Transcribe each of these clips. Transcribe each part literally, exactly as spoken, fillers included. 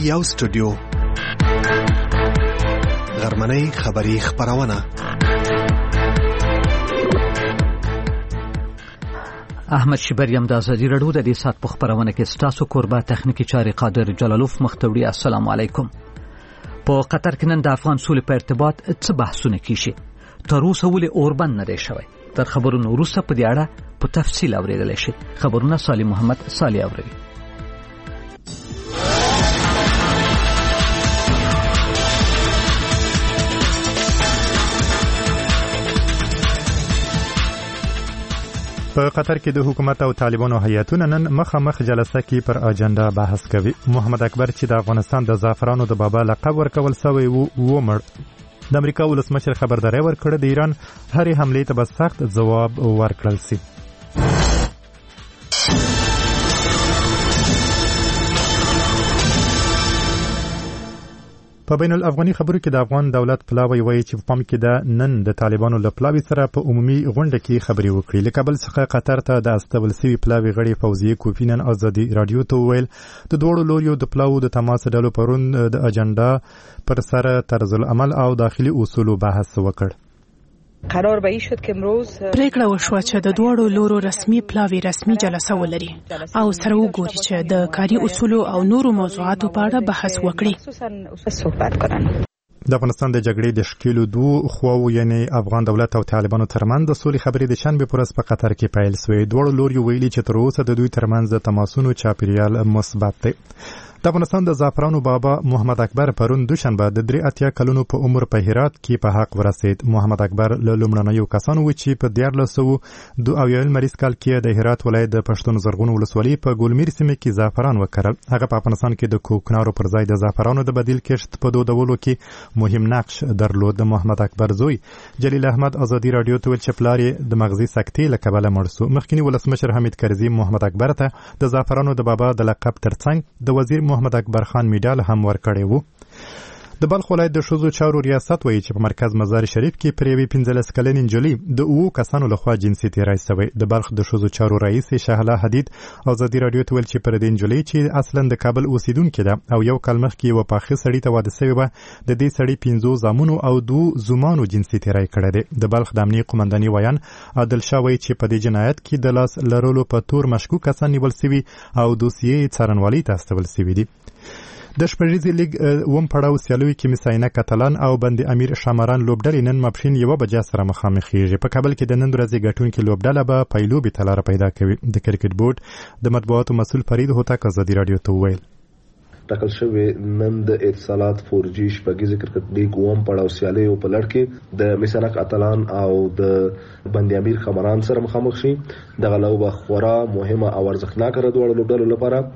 یو سټوډیو غرمنۍ خبری خبرونه. احمد شبریم د ازادي رادیو د دې سات په خبرونه کې ستاسو قربا تخنیکی چاري قادر جلالوف مختوری. السلام علیکم. په قطر کې نن د افغان سولې په ارتباط څه بحثونه کیږي؟ تر اوسه ولې اوربند نه دی شوی؟ تر خبرونو وروسته په دې اړه په تفصیل اوریدل شي. خبرونه صالح محمد صالح اوري. په قطر کې د حکومت او طالبانو هیئتونه نن مخامخ جلسه کې پر اجنډا بحث کوي. محمد اکبر چې د افغانستان د زعفرانو د بابا لقب ورکول شوی وو ومړ. د امریکا ولسمشر خبرداري ورکړه د ایران هرې حملې ته به سخت ځواب ورکړل شي. په بین الافغاني خبرو کې د افغان دولت پلاوی وایي چې په پام کې د نن د طالبانو له پلاوي سره په عمومي غونډه کې خبرې وکړي. له کابل څخه قطر ته د استول سوي پلاوي غړي فوزیه کوفی نن ازادي رادیو ته وویل د دوړو لوریو د پلاو د تماس ډلو پرون د اجنډا پر سره طرز العمل او داخلي اصولو بحث وکړ. قرار به این شد که امروز پریکړه وشوه چې د دوړو لورو رسمي پلاوي رسمي جلسه ولري او سره وګوري چې د کاري اصولو او نورو موضوعاتو په اړه بحث وکړي. د افغانستان د جګړې د شکلو دوه خواو یعنی افغان دولت او طالبانو ترمنځ د سولې خبرې د شنبه پر ورځ په قطر کې پیل شوې. دوړو لوري ویلي چې تر اوسه د دوی ترمنځ د تماسونو چاپیریال مثبت دی. د افغانستان د زعفرانو بابا محمد اکبر پرون دوشنبه د درې اتیا کلونو په عمر په هرات کې په حق ورسید. محمد اکبر له لومړنیو کسانو و چې په دیارلس سوه دوه اویایم مریض کال کې د هرات ولایت د پښتون زرغون ولسوالۍ په ګلمیر سیمه کې زعفران وکرل. هغه په افغانستان کې د کوکنارو پر ځای د زعفرانو د بدیل کښت په دودولو کې مهم نقش درلود. د محمد اکبر زوی جلیل احمد ازادي رادیو ته ویل چې پلار یې د مغزي سکتې له کبله مړ شو. مخکنی ولسمشر حمید کرزي محمد اکبر ته د زعفرانو د بابا د لقب ترڅنګ د وزیر محمد اکبر خان میډال هم ورکړی وو. د بلخ ولایت د ښځو چارو ریاست وایي چې په مرکز مزار شریف کې پر یوې پنځلس کلنې نجلۍ د اوو کسانو لخوا جنسي تیری شوی. د بلخ د ښځو چارو رئیس شهلا حدید ازادي رادیو ته ویل چې پر دې نجلۍ چې اصلا د کابل اوسیدونکې ده او یو کال مخکې یوه پاخه سړي ته واده شوې وه د دې سړي پنځو زامنو او دوو زومانو جنسي تیری کړی دی. د بلخ د امنیې قومنداني ویان عادل شاه وایي چې په دې جنایت کې د لاس لرلو په تور مشکوک کسان نیول شوي او دوسیې څارنوالۍ ته استول شوي دي. د شپږیزې لیګ اووم پړاو سیالیو کې مساینه کاتالان او بند امیر شامران لوبډلې نن ماپښین یوه بجه سره مخامخېږي. په کابل کې د نن ورځې ګټونکې لوبډله به پیلوبې ته لاره پیدا کوي. د کرکټ بورډ د مطبوعاتو مسؤل فرید هوتک ازادي رادیو ته وویل ټاکل شوی نن د اتصالات فور جی شپږیزې کرکټ لیګ اووم پړاو سیالیو په لړ کې د مساینه کاتالان او د بند امیر شامران سره مخامخ شي. دغه لوبه خورا مهمه او ارزښتناکه ده دواړو لوبډلو لپاره.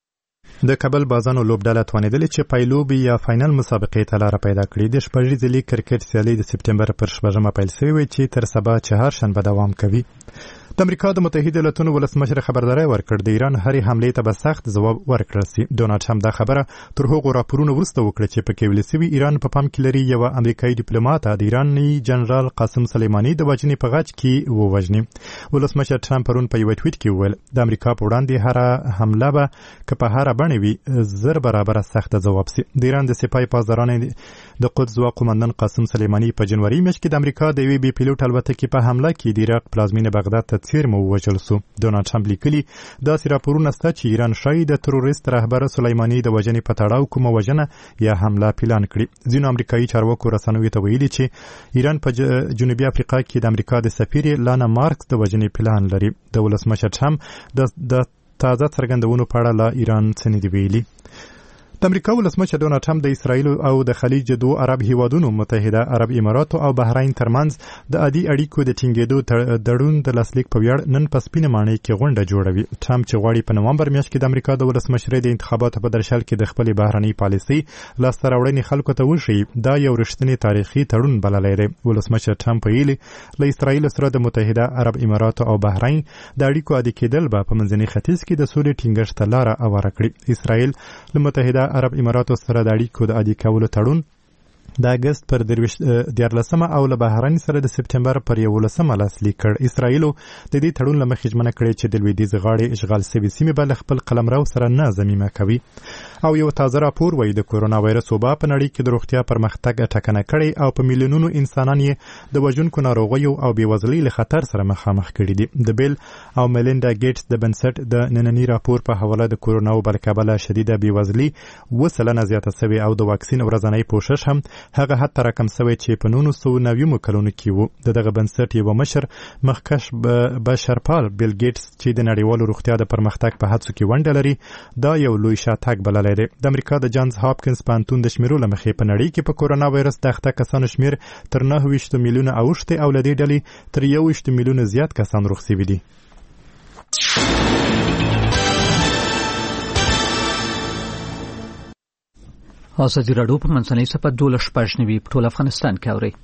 د کابل بازانو لوبډله توانېدلې چې پایلوبي یا فاینل مسابقې ته لاره پیدا کړي. د شپږیزې لیګ کرکټ سیالي د سپټمبر پر شپږمه پیل شوې وي چې تر سبا چهارشنبه دوام کوي. د امریکا د متحده ایالاتونو ولسمشر خبرداری ورکړ د ایران هرې حملې ته به سخت ځواب ورکړل شي. ډونالډ ټرمپ دا خبره تر هغو راپورونو وروسته وکړه چې پکې ویل شوي ایران په پام کې لري یوه امریکایي ډیپلوماته د ایراني جنرال قاسم سلیماني د وژنې په غچ کې ووژني. ولسمشر ټرمپ پرون په یوه ټویټ کې وویل د امریکا په وړاندې هره حمله به که په هره بڼه وي زر برابره سخته ځواب شي. د ایران د سپاه پاسدارانو د قدس ځواک قومندان قاسم سلیماني په جنوري میاشت کې د امریکا د یوې بې پیلوټ الوتکې په حمله کې د عراق پلازمینه بغداد ته څیرمه ووژل شو. ډونالډ ټرمپ لیکلي داسې راپورونه شته چې ایران ښایي د تروریست رهبر سلیماني د وژنې په تړاو کومه وژنه یا حمله پلان کړي. ځینو امریکایي چارواکو رسنیو ته ویلي چې ایران په جنوبي افریقا کې د امریکا د سفیر لانا مارکس د وژنې پلان لري. د ولسمشر ټرمپ د تازه څرګندونو په اړه له ایران څه نه دي ویلي. د امریکا ولسمشر ډونالډ ټرمپ د اسرائیل او د خلیج دوه عرب هیوادونو متحده عرب اماراتو او بحرین ترمنځ د عادي اړیکو د ټینګېدو تړون د لاسلیک په ویاړ نن په سپینه ماڼۍ کې غونډه جوړوي. ټرمپ چې غواړي په نومبر میاشت کې د امریکا د ولسمشرۍ د انتخاباتو په درشل کې د خپلې بهرنۍ پالیسۍ لاسته راوړنې خلکو ته وښیي دا یو رښتینی تاریخي تړون بللی دی. ولسمشر ټرمپ ویلي له اسرائیل سره د متحده عرب اماراتو او بحرین د اړیکو عادي کېدل به په منځني ختیځ کې د سولې ټینګښت ته لاره هواره کړي. اسرائیل له متحده عرب اماراتو سره د اړیکو د عادي کولو تړون د اگست پر دیارلسمه او له بهرني سره د سپتمبر پر یولسمه لاسلیک کړ. اسرائیل د دې تړون له مخې ژمنه کړې چې د لویدیځ غاړې اشغال شوې سیمې به له خپل قلمرو سره نه ضمیمه کوي. او یو تازه راپور وایي د کورونا وایرس وبا په نړۍ کې د روغتیا پرمختګ ټکنه کړی او په میلیونونو انسانان یې د وژونکو ناروغیو او بېوزلۍ له خطر سره مخامخ کړي دي. د بیل او میلینډا ګیټس د بنسټ د ننني راپور په حواله د کورونا وبا له کبله شدیده بېوزلي اووه سلنه زیاته شوې او د واکسین ورځنی پوښښ هم هغه حد ته راکم شوی چې په نولس سوه نوي کلونو کې و. د دغه بنسټ یو مشر مخکش بشرپال بیل ګیټس چې د نړیوالو روغتیا د پرمختګ په هڅو کې ونډه لري دا یو لوی شاتګ بللی دی. د امریکا د جانز هاپکینز پوهنتون د شمیرو له مخې په نړۍ کې په کورونا وایرس د اخته کسانو شمیر تر نهه ویشت میلیونه اوښتی او له دې ډلې تر یو ویشت میلیونه زیات کسان روغ شوي دي. ازادي راډیو په منځنۍ صفحه دولس شپږ نوي په ټول افغانستان کې اوري.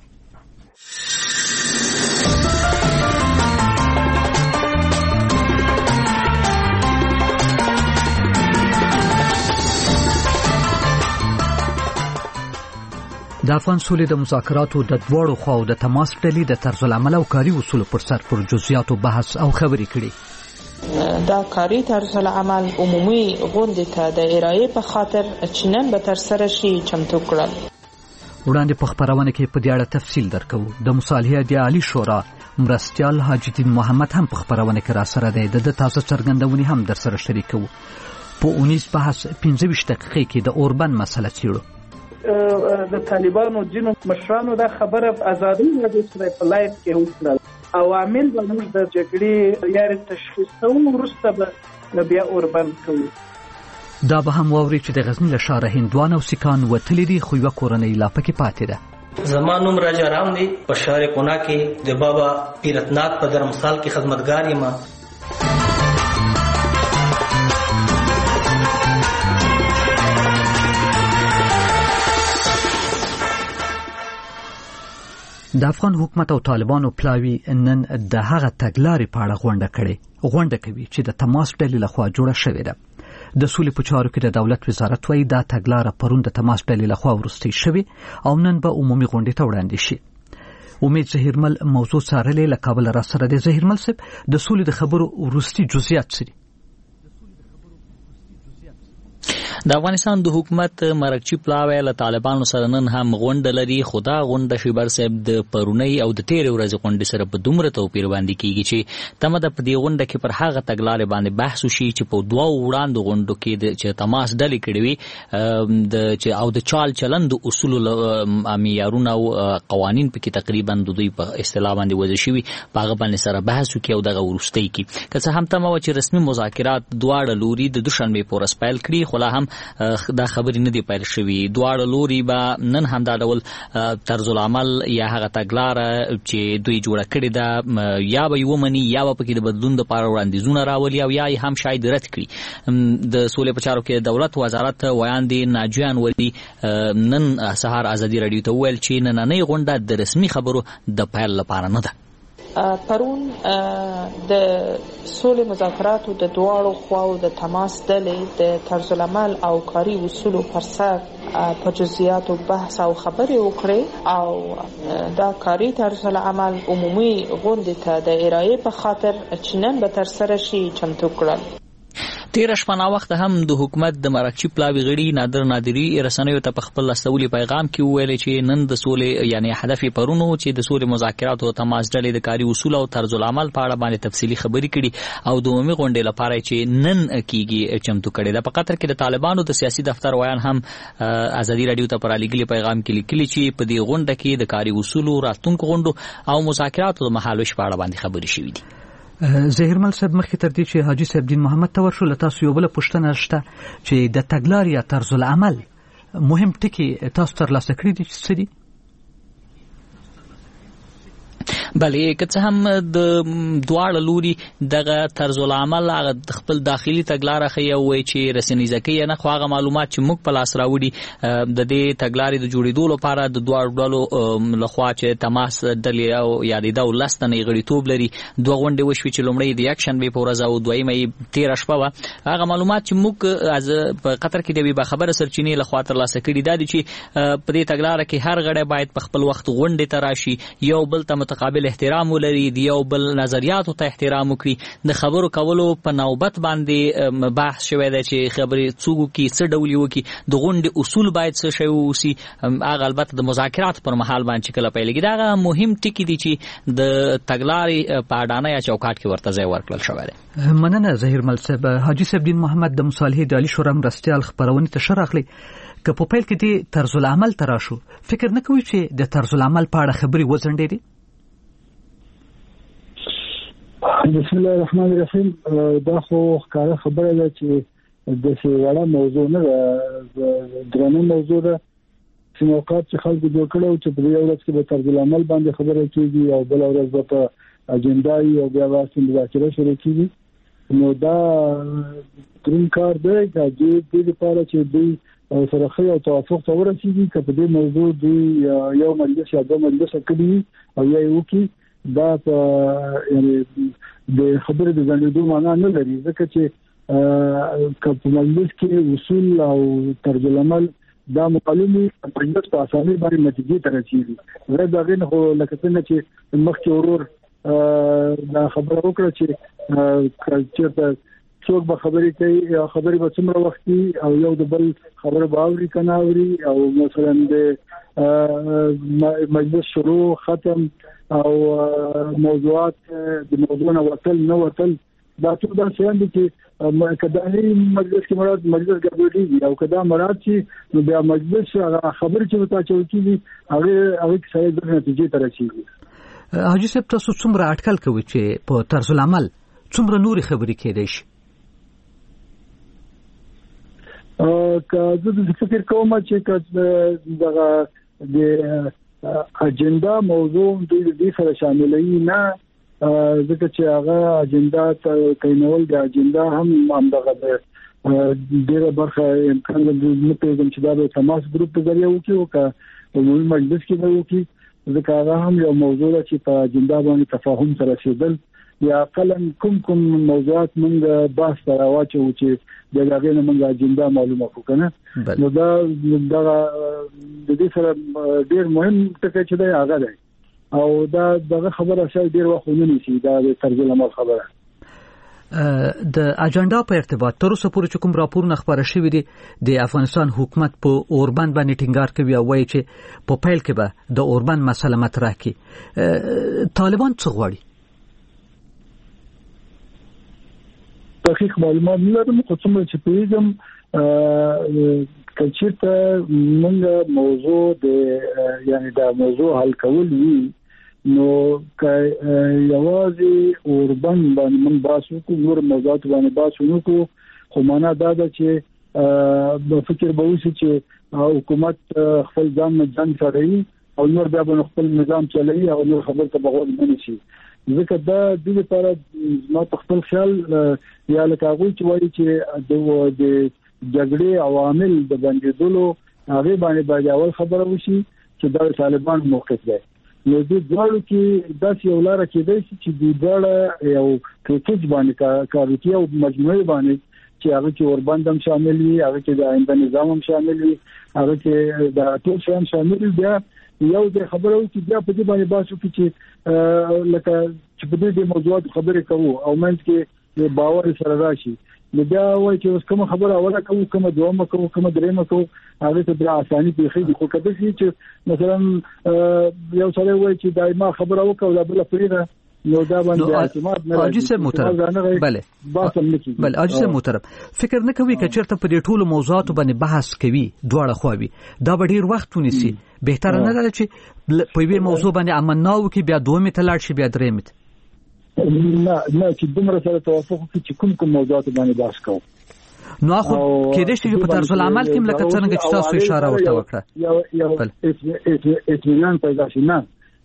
د افغان سولې د مذاکراتو د دواړو خواو د تماس ډلې د طرز العمل او کاري اصولو پر سر پر جزئیاتو بحث او خبرې کړي. دا کاري طرز العمل عمومي غونډې ته د ارائې په خاطر چې نن به ترسره شي چمتو کړل. وړاندې په خپرونه کې په دې اړه تفصیل درکو. د مصالحې د عالی شورا مرستیال حاجی الدین محمد هم په خپرونه کې را سره دی. د تازه څرګندونې هم در سره شریکو. په اونیز بحث پنځه ویشت دقیقې کې د اوربند مسله څیړو. د طالبانو جنو مشرانو دا خبره ازادي راځي چې په لایف کې وکړل. عوامل به موږ د جګړې یاري تشخیصو وروسته به بیا اوربند کوو. دا به هم واوري چې د غزني له ښاره هندوان او سیکان وتلي دي خو یوه کورنۍ لا پکې پاتې ده. زما نوم راجا رام دی. په ښار قنا کې د بابا پیرتناک په درمسال کې خدمتګار یم. د افغان حکومت او طالبانو پلاوي نن د هغه تګلارې په اړه غونډه کړې. غونډه کوي چې د تماس ډلې لخوا جوړه شوې ده. د سولې په چارو کې د دولت وزارت وایي دا تګلاره پرون د تماس ډلې لخوا وروستۍ شوې او نن به عمومي غونډې ته وړاندې شي. امید زهیرمل موضوع څارلې له کابل را سره دی. زهیرمل صاحب د سولې د خبرو وروستي جزئیات څه دي؟ د افغانستان د حکومت مرکچی پلاوی له طالبانو سره نن هم غونډه لري. خو دا غونډه شیبر صاحب د پرونی او د تیرې ورځې غونډې سره په دومره توپیر باندې کیږي چې تمه ده په دې غونډه کې پر هغه تګلارې باندې بحث وشي چې په دوه وړاندو غونډو کې د چې تماس ډلې کړې وي د چې او د چال چلند اصول معیارونه او قوانین په کې تقریبا د دوی په اصطلاح باندې وضع شوي په هغه باندې سره بحث وکړي او دغه وروستۍ کې که څه هم تمه وه چې رسمي مذاکرات دواړه لوري د دوشنبې په ورځ پیل کړي خو لا هم دا خبرې نه دی پیل شوي. دواړه لوري به نن هم دا ډول طرز العمل یا هغه تګلاره چې دوی جوړه کړې ده یا به یې ومني یا به پکې د بدلون دپاره وړاندیزونه راولي او یا یې هم شاید رد کړي. د سولې په چارو کې د دولت وزارت ویاندې ناجیان ولي نن سهار ازادي راډیو ته وویل چې نننۍ غونډه د رسمي خبرو د پیل لپاره نه ده. پرون د سولې مذاکراتو د دواړو خواو د تماس ډلې د طرز العمل او کاري اصولو پر سر په جزئیاتو بحث او خبرې وکړې او دا کاري طرز العمل عمومي غونډې ته د ارائې په خاطر چې نن به ترسره شي چمتو کړل. تیره شپه ناوخته هم د حکومت د مرکچی پلاوي غړي نادر نادري رسنیو ته په خپل استولي پیغام کې وویل چې نن د سولې یعنی هدف پرونو چې د سولې مذاکرات او تماس ډلې د کاري اصول او طرز العمل په اړه باندې تفصیلي خبرې کړي او د عمومي غونډې لپاره چې نن کیږي چمتو کړي ده. په قطر کې د طالبانو د سیاسي دفتر ویان هم ازادي راډیو ته پر لګلي پیغام کې لیکلي چې په دې غونډه کې د کاري اصول راتلونکو غونډو او مذاکراتو د مهالوش په اړه باندې خبرې شوې دي. زهیرمل صاحب مخکې تر دې چې حاجي صاحب دین محمد ته ورشو له تاسو یو بله پوښتنه شته چې د تګلارې یا طرز العمل مهم ټکي تاسو ترلاسه کړي دي چې څه دي؟ بلې که څه هم د دواړه لوري دغه طرز العمل هغه خپل داخلي تګلارې خي او چې رسنیزه کې نه خو هغه معلومات چې موږ په لاس راوړي د دې تګلارې د جوړېدو لپاره د دواړو ډلو لخوا چې تماس ډلې او یادې د ولستنې غړیتوب لري دوه غونډې وشوي چې لومړی د یک شنبه په ورځ او دویمه تیر شپه و هغه معلومات چې موږ از په قطر کې د به خبره سرچینې لخوا تر لاسه کړي دا دي چې په دې تګلارې کې هر غړی باید په خپل وخت غونډې ته راشي یو بل ته متقابل احترام ولري د یو بل نظریاتو ته احترام وکړي د خبرو کولو په نوبت باندې بحث شوی دی چې خبرې څوک کی څه ډول وکړي د غونډې اصول باید څه شی وسی هغه البته د مذاکرات پر مهال باندې کله پیلېږي دا مهم ټکی دی چې د تګلارې په اډانه یا چوکاټ کې ورته ځای ورکړل شوی دی. مننه ظهیر مل صاحب. حاجی صاحب دین محمد د مصالحې د علی شورا مرستیال خبرونه ته شرحلي که په پیل کې د طرز العمل تراشو فکر نه کوي چې د طرز العمل په اړه خبري وزنډېږي؟ بسم الله الرحمن الرحیم. دا خو ښکاره خبره ده چې د سیواله موضوع نه ده درنه موضوع ده چې موقعات چې خلکو جوړ کړو چې په یو ورځ کې به طرز العمل باندې خبره کیږي او بل ورځ به په اجنډا او بیا واسطه مذاکره شروع کیږي. نو دا دریم کار دی چې د دې لپاره چې دوی سره خي او توافق ته ورسیږي چې په دې موضوع دی یو مجلس یا دوه مجلس کړي او یا یو کې دا یعنی د خبرې د ځندېدو معنا نه لري ځکه چې په مجلس کې اصول او طرز العمل دا معلومي په مجلس په اسانۍ باندې نتیجې ته رسیږي. زه دا غواړم خو لکه څنګه چې مخکې ورور دا خبره وکړه چې چې څوک به خبرې کوي یا خبرې به څومره وخت او یو د بل خبره به اوري کنه اوري او مثلا د مجلس شروع ختم او موضوعات د موضوع نه وصل نه وصل دا ټول دا څه دي چې کداهي مجلس کې مراد مجلس ګډوډي او کدا مراد چې نو بیا مجلس خبرې چې وتا چوکي هغه هغه څه د نتیجې ته رسیږي. حاجی صاحب تاسو څومره اټکل کوي چې په طرز العمل څومره نوري خبرې کېدای شي؟ ا که زه فکر کوم چې دغه د اجنډا موضوع د دې سره شاملې نه ځکه چې هغه اجنډا ته کینول د اجنډا هم همدغه ډیره برخه امکان د نه پیژم چې دا د تماس ګروپ په ذریعہ وکړي او که په ملي مجلس کې به وکړي ځکه هغه هم یو موضوع ده چې په اجنډا باندې تفاهم سره رسیدل یا قلم کوم کوم موضوعات موږ بحث ته راوچو چې د هغه نه موږ اجنډا معلومه کو کنه نو دا دا د دې سره ډیر مهم ټکی چې دی هغه دی او دا دغه خبره شای ډیر وخت نه نشي دا د طرز العمل خبره. د اجنډا په ارتباط تر اوسه پورې کوم راپورونه خبره شوې دي د افغانستان حکومت په اوربند باندې ټینګار کوي او وایي چې په پیل کې به د اوربند مسله مطرح کړي. طالبان څه غواړي؟ دقیق معلومات نه لرم خو څومره چې پیژم کچته موږ موضوع د یعنی دا موضوع حل کول وی نو کای یوازې اوربن باندې موږ باسو کو نور موضوعات باندې باسو کو خو معنا دا ده چې په فکر به وشي چې حکومت خپل ځان نه ځان سره او نور بیا به خپل نظام چلایي او نور خبر ته بغول نه شي ځکه دا د لپاره ما په خپل خیال یا لکه هغه چې وایي چې د جګړې عوامل د بندیدلو هغه باندې باید اول خبره وشي چې دا طالبان موقف دی. نو د ځوړو کې داسې یو لار کېدای چې د ډاله یو پیکیج باندې کاروتي او مجموعي باندې چې هغه کې اوربند هم شامل وي هغه کې د آینده نظام هم شامل وي هغه کې د ټول شیان شامل بیا یو د خبرو چې بیا په دې باندې باسو چې لکه چې په دې موضوعات خبرې کوو او منځ کې باور سره راشي نو بیا وایي چې اوس کوم خبره اوله کوو کوم دومه کوو کوم درېمه کوو هغه ته بیا اساني پیښې خو کله چې مثلا یو سره وایي چې دایمه خبره وکړو دا بل پریده نو دا باندې اعتماد نه راځي. حاجی محترم بله بله حاجی محترم فکر نه کوي چې چرته په دې ټولو موضوعاتو باندې بحث کوي دواړه خواوي دا به ډیر وخت ونیسي بهتره نه ده چې په یوه موضوع باندې امناو کې بیا دومره تلاړ شي بیا درېمه نه نه چې دومره سره توافق وکړي چې کوم کوم موضوعات باندې بحث کوو نو خو کېدې چې په طرز العمل کې لکه څنګه چې تاسو اشاره ورته وکړه یو یو اطمینان پیدا شي نه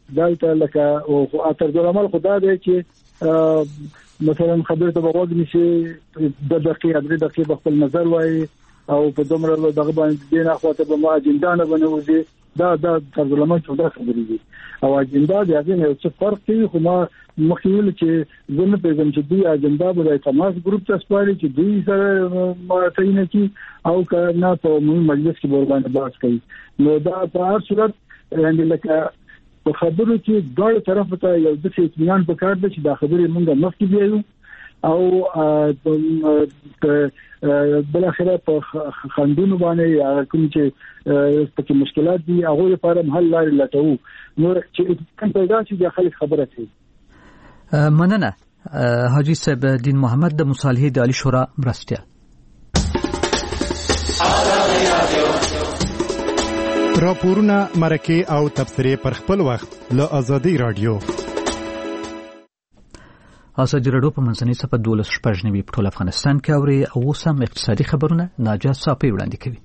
دلته لکه او اتر جلمال خدای دی چې مثلا خبره ته وګورئ چې د دقیقې درې دقیقې خپل نظر وایي او په دومره دغه باندې دینه خواته به ما اجنډا نه بنوځي دا دا ترجمه څه خبرې دي او اجنډا د هغه نه څه فرق کوي خو ما مخکې چې زموږ په ځم چې دوی اجنډا به د تماس ګروپ ته سپاري چې دوی سره مارتاینه کی او کنا په مجلس کې ورباندې بحث کوي نو دا په هر صورت یعنی لکه په خبرو کې ډول طرف ته یو د څه اطمینان پکار دی چې دا خبرې مونږه مخکې بیایو او بل اخره په خندونو باندې کوم چې پکې مشکلات دي هغه لپاره حل لارې لټو نو چې کوم پیدا شي د خلک خبره کوي مننه حاجی صاحب دین محمد د مصالحه د عالی شورا مرستیا راپورونه مرکه او تبصره پر خپل وخت له ازادي رادیو ازادي رادیو په منځنۍ صفحه دولس شپږ نوي په ټول افغانستان کې اوري او سم اقتصادي خبرونه ناجات صافي وړاندې کوي.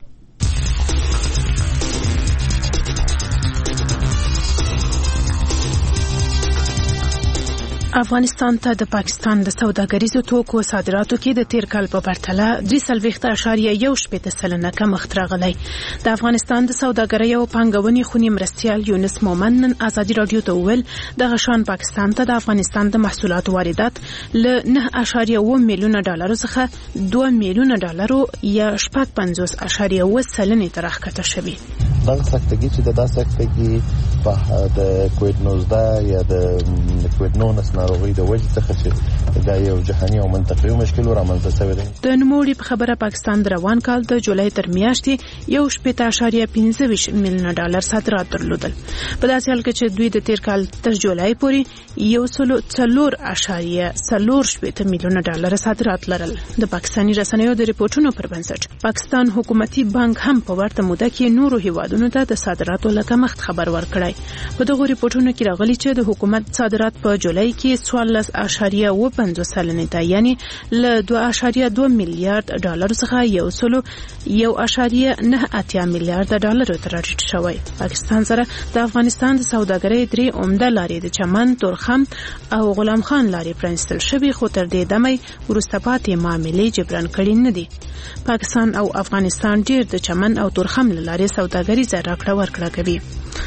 افغانستان ته د پاکستان د سوداګریزو توکو صادراتو کې د تیر کال په پرتله درې سلويخته اعشاریه یو شپږ سلنه کمښت راغلی. د افغانستان د سوداګرۍ او پانګونې خونی مرستیال یونس مومن نن ازادي رادیو ته ویل د غشان پاکستان ته د افغانستان د محصولاتو واردات ل نه اعشاریه و میلیونه ډالر څخه دوه میلیونه ډالر یا شپږ پنځوس اعشاریه و سلنه ته راښکته شوی. دا سختګي چې د سختګي په د کووډ نوزده یا د کووډ ناینټین ناروغي د وجې څخه چې دا یو جهاني او منطقي مشکل رامنځته شوی دی. د نوموړي په خبره پاکستان د روان کال د جولای تر میاشتې یو شپږ اعشاریه پنځه ویشت میلیونه ډالر صادرات درلودل. په داسې حال کې چې دوی د تیر کال تر جولای پورې یو سلو څلور اعشاریه څلور شپږ میلیونه ډالر صادرات لرل. د پاکستاني رسنیو د ریپورتونو پر بنسټ پاکستان حکومتي بانک هم په ورته موده کې نورو هیوادونو ته د صادراتو لکمښت خبر ورکړی. په دغه ریپورتونو کې راغلي چې د حکومت صادرات په جولای کې څوارلس اعشاریه و پنځوس سلنه ته یعنی له دوه اعشاریه دوه میلیارډ ډالر څخه یو سلو یو اعشاریه نه اتیا میلیارډ ډالر ته راټیټ شوی. پاکستان سره د افغانستان د سوداګرۍ درې عمده لارې د چمن، تورخم او غلام خان لارې پرانستل شوی خو تر دې دمه وروسته پاتې معاملې جبران کړي نه دي. پاکستان او افغانستان ډیر د چمن او تورخم لارې سوداګریزه راکړه ورکړه کوي.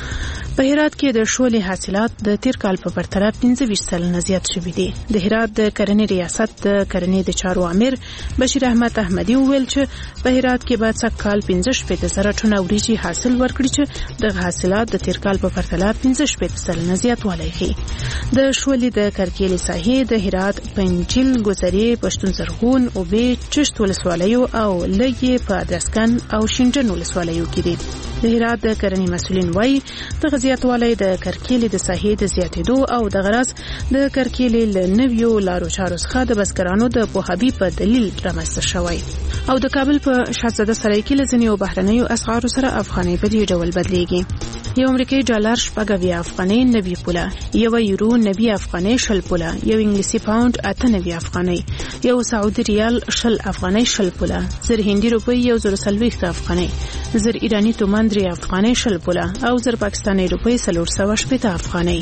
په هرات کې د شولې حاصلات د تیر کال په پرتله پنځه ویشت سلنه زیات شوي دي. د هرات د کرنې ریاست د کرنې د چارو امیر بشیر احمد احمدي وویل چې په هرات کې به څک کال پنځه شپږ زره ټنه وریجې حاصل ورکړي چې د حاصلات د تیر کال په پرتله پنځه شپږ سلنه زیاتوالی ښیي. د شولې د کرکیلې ساحې د هرات، پنجشیر، ګوزرې، پښتون زرغون، اوبې، چشت ولسوالیو او لږې په ادرسکن او شینجن ولسوالیو کې دي. د هرات د کرنې مسؤلین وایي د زیاتوالی د کرکیلې د ساحې د زیاتېدو او د غرض د کرکیلې له نویو لارو چارو څخه د بزګرانو د پوهاوي په دلیل رامنځته شوی. او د کابل په شاهزاده سرای کې له ځینو بهرنیو اسعارو سره افغانۍ په دې ډول بدلیږي. یو امریکایي ډالر شپږ اویا افغانۍ نوي پوله، یو یورو نوي افغانۍ شل پوله، یو انګلیسي پاوند اته نوي افغانۍ، یو سعودي ریال شل افغانۍ شل پوله، زر هندي روپۍ یو زر څلوېښت افغانۍ، زر ایرانی تومان درې افغانۍ شل پوله او زر پاکستاني روپۍ څلور سوه شپېته افغانۍ.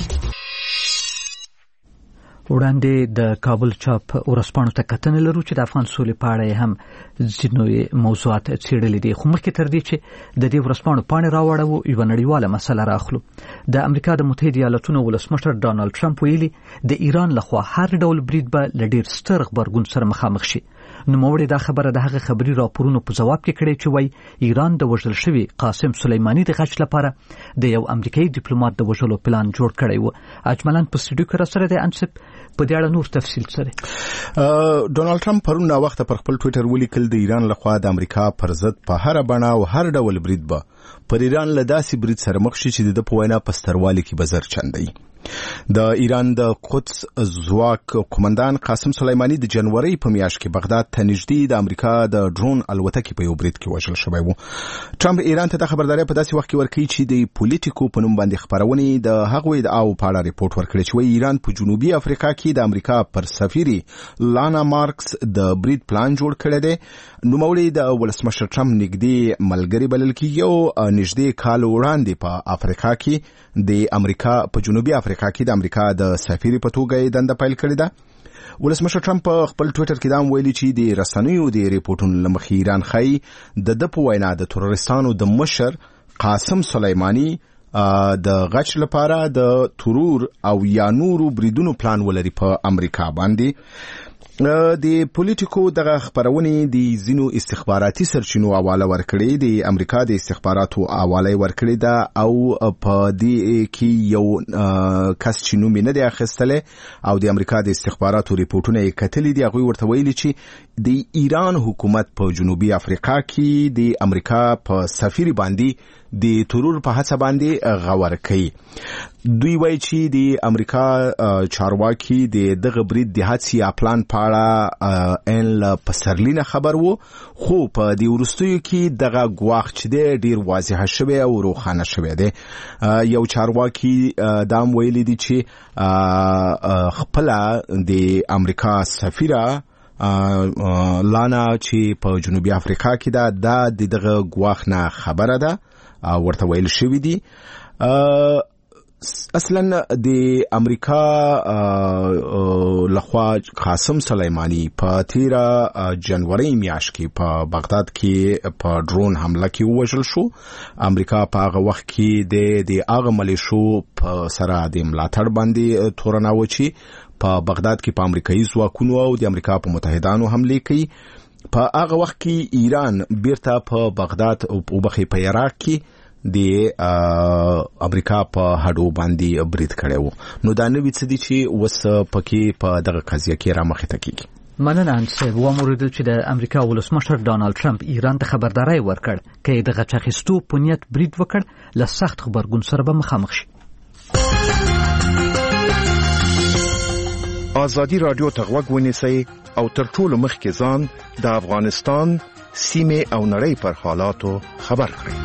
وړاندې د کابل چاپ ورسپانو ته کتنه لرو چې د افغان سولې په اړه هم ځینې موضوعات څېړلي دي. خو مخکې تر دې چې د دې ورسپانو پاڼې راوړو یوه نړیواله مسله راخلو. د امریکا د متحده ایالاتونو ولسمشر ډانلډ ټرمپ ویلي د ایران لخوا هر ډول برید به له ډېر ستر غبرګون سره مخامخ شي. نوموړي دا خبره د هغه خبري راپورونو په جواب کې کړې چې وایي ایران د وژل شوي قاسم سلیماني د غچ لپاره د یو امریکایي ډیپلوماټ د وژلو پلان جوړ کړی و. اجملاً په سټډیو کې راسره د انصب په دې اړه نور تفصیل سره ډونالد ټرمپ پرون نا وخت پر خپل ټوئیټر ولیکل د ایران لخوا د امریکا پر ضد په هر بڼه او هر ډول برید به پر ایران له داسې برید سره مخ شي چې د په وینا په ستروالي کې بزر چندي. د ایران د قدس ځواک قومندان قاسم سلیماني د جنوري په میاشت کې بغداد ته نږدې د امریکا د ډرون الوتکې په یو برید کې وژل شوی و. ټرمپ ایران ته د خبرداري په داسې وخت کې ورکړي چې د پولیټیکو په نوم باندې خبرونه د هغوی د او په اړه ریپورت ورکړي چې ایران په جنوبي افریقا کې د امریکا پر سفیر لانا مارکس د برید پلان جوړ کړی دی. نوموړي د ولسمشر ټرمپ نږدې ملګری بلل کېږي او نږدې کال وړاندې په افریقا کې د امریکا په جنوبي افریقا کې د امریکا د سفیر په توګه دنده پیل کړې ده. ولسمشر ټرمپ په خپل ټویټر کې دا ویلي چې د رسنیو د ریپورتونو لمخې ایران خای د د په وینا د تروریستانو د مشر قاسم سلیمانی د غچ لپاره د ترور او یا نورو بریدونو پلان ولري په امریکا باندې. د پولیټیکو دغه خبرونه د زینو استخباراتي سرچینو حواله ورکړي د امریکا د استخباراتو حواله ورکړي دا او په دې کې یو کس چې نوم نه دی اخیستله او د امریکا د استخباراتو ریپورتونه یې کتلي دي هغه ورته ویلي چې د ایران حکومت په جنوبي افریقا کې د امریکا په سفیر باندې د ترور په هڅه باندې غور کوي. دوی وایي چې د امریکا چارواکي د دغه برید د هڅې یا پلان په اړه ان له پسرلینه خبر وو، خو په دې وروستیو کې دغه ګواښ چې دی ډیر واضح شوی او روښانه شوی دی. یو چارواکي دا هم ویلي دي چې خپله د امریکا سفیره لانا چې په جنوبي افریقا کې ده دا د دغه ګواښ نه خبره ده ورته ویل شوی دي. اصلا د امریکا لخوا قاسم سلیمانی په تیرا جنوري میاشت کې په بغداد کې په ډرون حمله کې وژل شو. امریکا په هغه وخت کې د د هغه ملیشو په سره د ملاتړ باندې تورنه وچی په بغداد کې په امریکایي ځواکونو او د امریکا په متحدانو حمله کوي. په هغه وخت کې ایران بیرته په بغداد او په په عراق کې د امریکا په هډو باندې برید کړو. نو دا نوې څه دي چې وس پکې په دغه قضیه کې را مخې ته کیږي. مننه انسه و موریدل چې د امریکا ولسمشر ډانلډ ټرمپ ایران ته خبرداري ورکړ چې د غچخستو پونیت برید وکړ ل سخت خبرګون سره به مخامخ شي. آزادی رادیو تغوږ ونیسئ او تر ټولو مخکې ځان د افغانستان سیمه او نړۍ پر حالاتو خبر کړئ.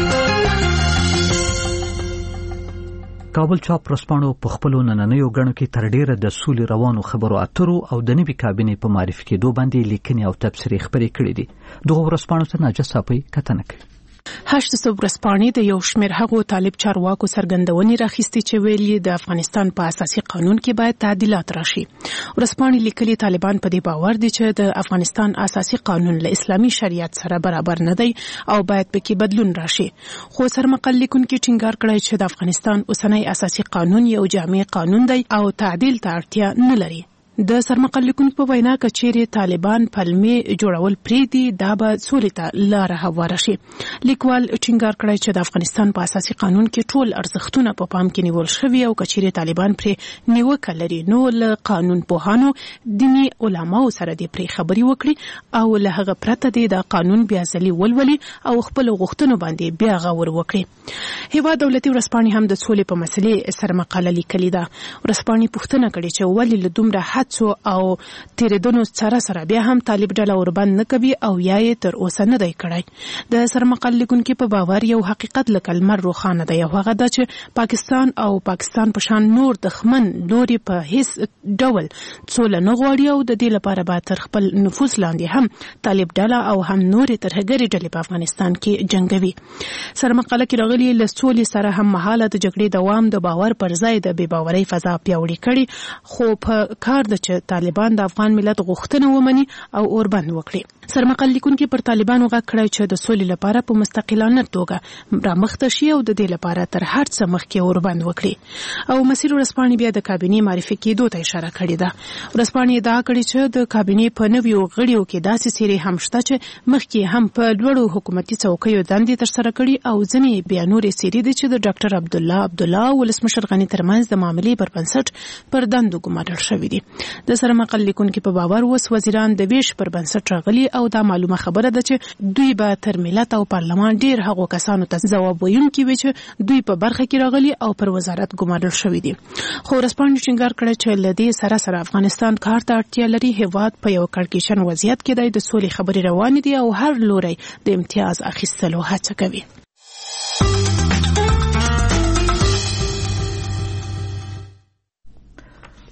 کابل چاپ رسپانو په خپل نننیو غړو کې تر ډیره د سولې روانو خبرو اترو او د نوي کابینې په معرفي کېدو باندې لیکنې او تبصرې خبرې کړې دي. دغه رسپانو ته ناجه صاحب کتنه کوي. هشت سو ورځپاڼې د یو شمېر هغو طالب چارواکو څرګندونې راخیستې چې ویلي د افغانستان په اساسي قانون کې باید تعدیلات راشي. ورځپاڼې لیکلي طالبان په دې باور دي چې د افغانستان اساسي قانون له اسلامي شریعت سره برابر نه دی او باید پکې بدلون راشي. خو سرمقل لیکونکي ټینګار کړی چې د افغانستان اوسنی اساسي قانون یو جامع قانون دی او تعدیل ته اړتیا نه لري. د سرمقل لیکونکو په وینا کچېرې طالبان پلمې جوړول پریدي دا به سولې ته لار هواره شي. لیکوال ټینګار کړی چې د افغانستان په اساسي قانون کې ټول ارزښتونه په پام کې نیول شوي او کچېرې طالبان پرې نیوکه لري نو له قانون پوهانو دیني علماو سره دې پرې خبرې وکړي او له هغه پرته دې د قانون بیا ځلي ولولي او خپل غوښتنو باندې بیا غور وکړي. هیواد دولتي ورځپاڼې هم د سولې په مسلې سرمقاله لیکلې ده. ورځپاڼې پوښتنه کړې چې ولې له دومره هڅو او تیریدونو سره سره بیا هم طالب ډله ورباندې نه کوي او یا یې تر اوسه نه دی کړی. د سرمقل لیکونکي په باور یو حقیقت لکه لمر روښانه دی او هغه دا چې پاکستان او پاکستان په شان نور دښمن نوري په هیڅ ډول څوله نه غواړي او د دې لپاره به تر خپل نفوذ لاندې هم طالب ډله او هم نوري ترهګري ډلې په افغانستان کې جنگوي. سرمقاله کې راغلي له سولې سره هم مهاله د جګړې دوام د باور پر ځای د بې باورۍ فضا پیاوړې کړي خو په کار د چې طالبان د افغان ملت غوښتنه ومني او اوربند وکړي. سرمقل لیکونکي پر طالبانو غږ کړی چې د سولې لپاره په مستقلانه توګه رامخته شي او د دې لپاره تر هر څه مخکې اوربند وکړي. او مسیر ورځپاڼې بیا د کابینې معرفي کېدو ته اشاره کړې ده. ورځپاڼې ادعا کړې چې د کابینې په نویو غړیو کې داسې څیرې هم شته چې مخکې هم په لوړو حکومتي څوکیو دندې ترسره کړي او ځینې بیا نورې څیرې دي چې د ډاکټر عبدالله عبدالله او ولسمشر غني ترمنځ د معاملې پر بنسټ پر دندو ګمارل شوي دي. د سرمقل لیکونکي په باور اوس وزیران د ویش پر بنسټ راغلي او دا معلومه خبره ده چې دوی به تر ملت او پارلمان ډیر هغو کسانو ته ځواب ویونکي وي چې دوی په برخه کې راغلي او پر وزارت ګمارل شوي دي. خو ورځپاڼې ټینګار کړی چې له دې سره سره افغانستان کار ته اړتیا لري. هیواد په یو کړکېچن وضعیت کې دی. د سولې خبرې روانې دي او هر لوری د امتیاز اخیستلو هڅه کوي.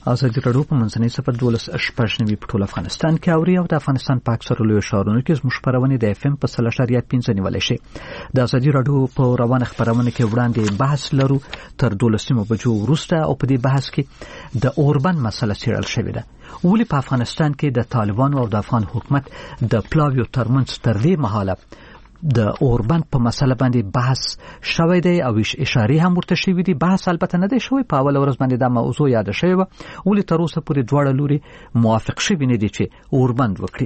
ازادي راډیو په منځنۍ صفر دولس شپږ نوي په ټول افغانستان کې اوري او د افغانستان په اکثرو لویو ښارونو کې زموږ خپرونې د اف ام په سل اشاریه پنځه نیولای شي. د ازادي راډیو په روانه خپرونه کې وړاندې بحث لرو تر دولسمو بجو وروسته او په دې بحث کې د اوربند مسله څېړل شوې ده. ولې په افغانستان کې د طالبانو او د افغان حکومت د پلاویو ترمنځ تر دې مهاله د اوربند په مسله باندې بحث شوی دی او اشارې هم ورته شوې دي. بحث البته نه دی شوی، په اول ورځ باندې دا موضوع یاد شوی و، ولې تر اوسه پورې دواړه لوري موافق شوي نه دي چې اوربند وکړي.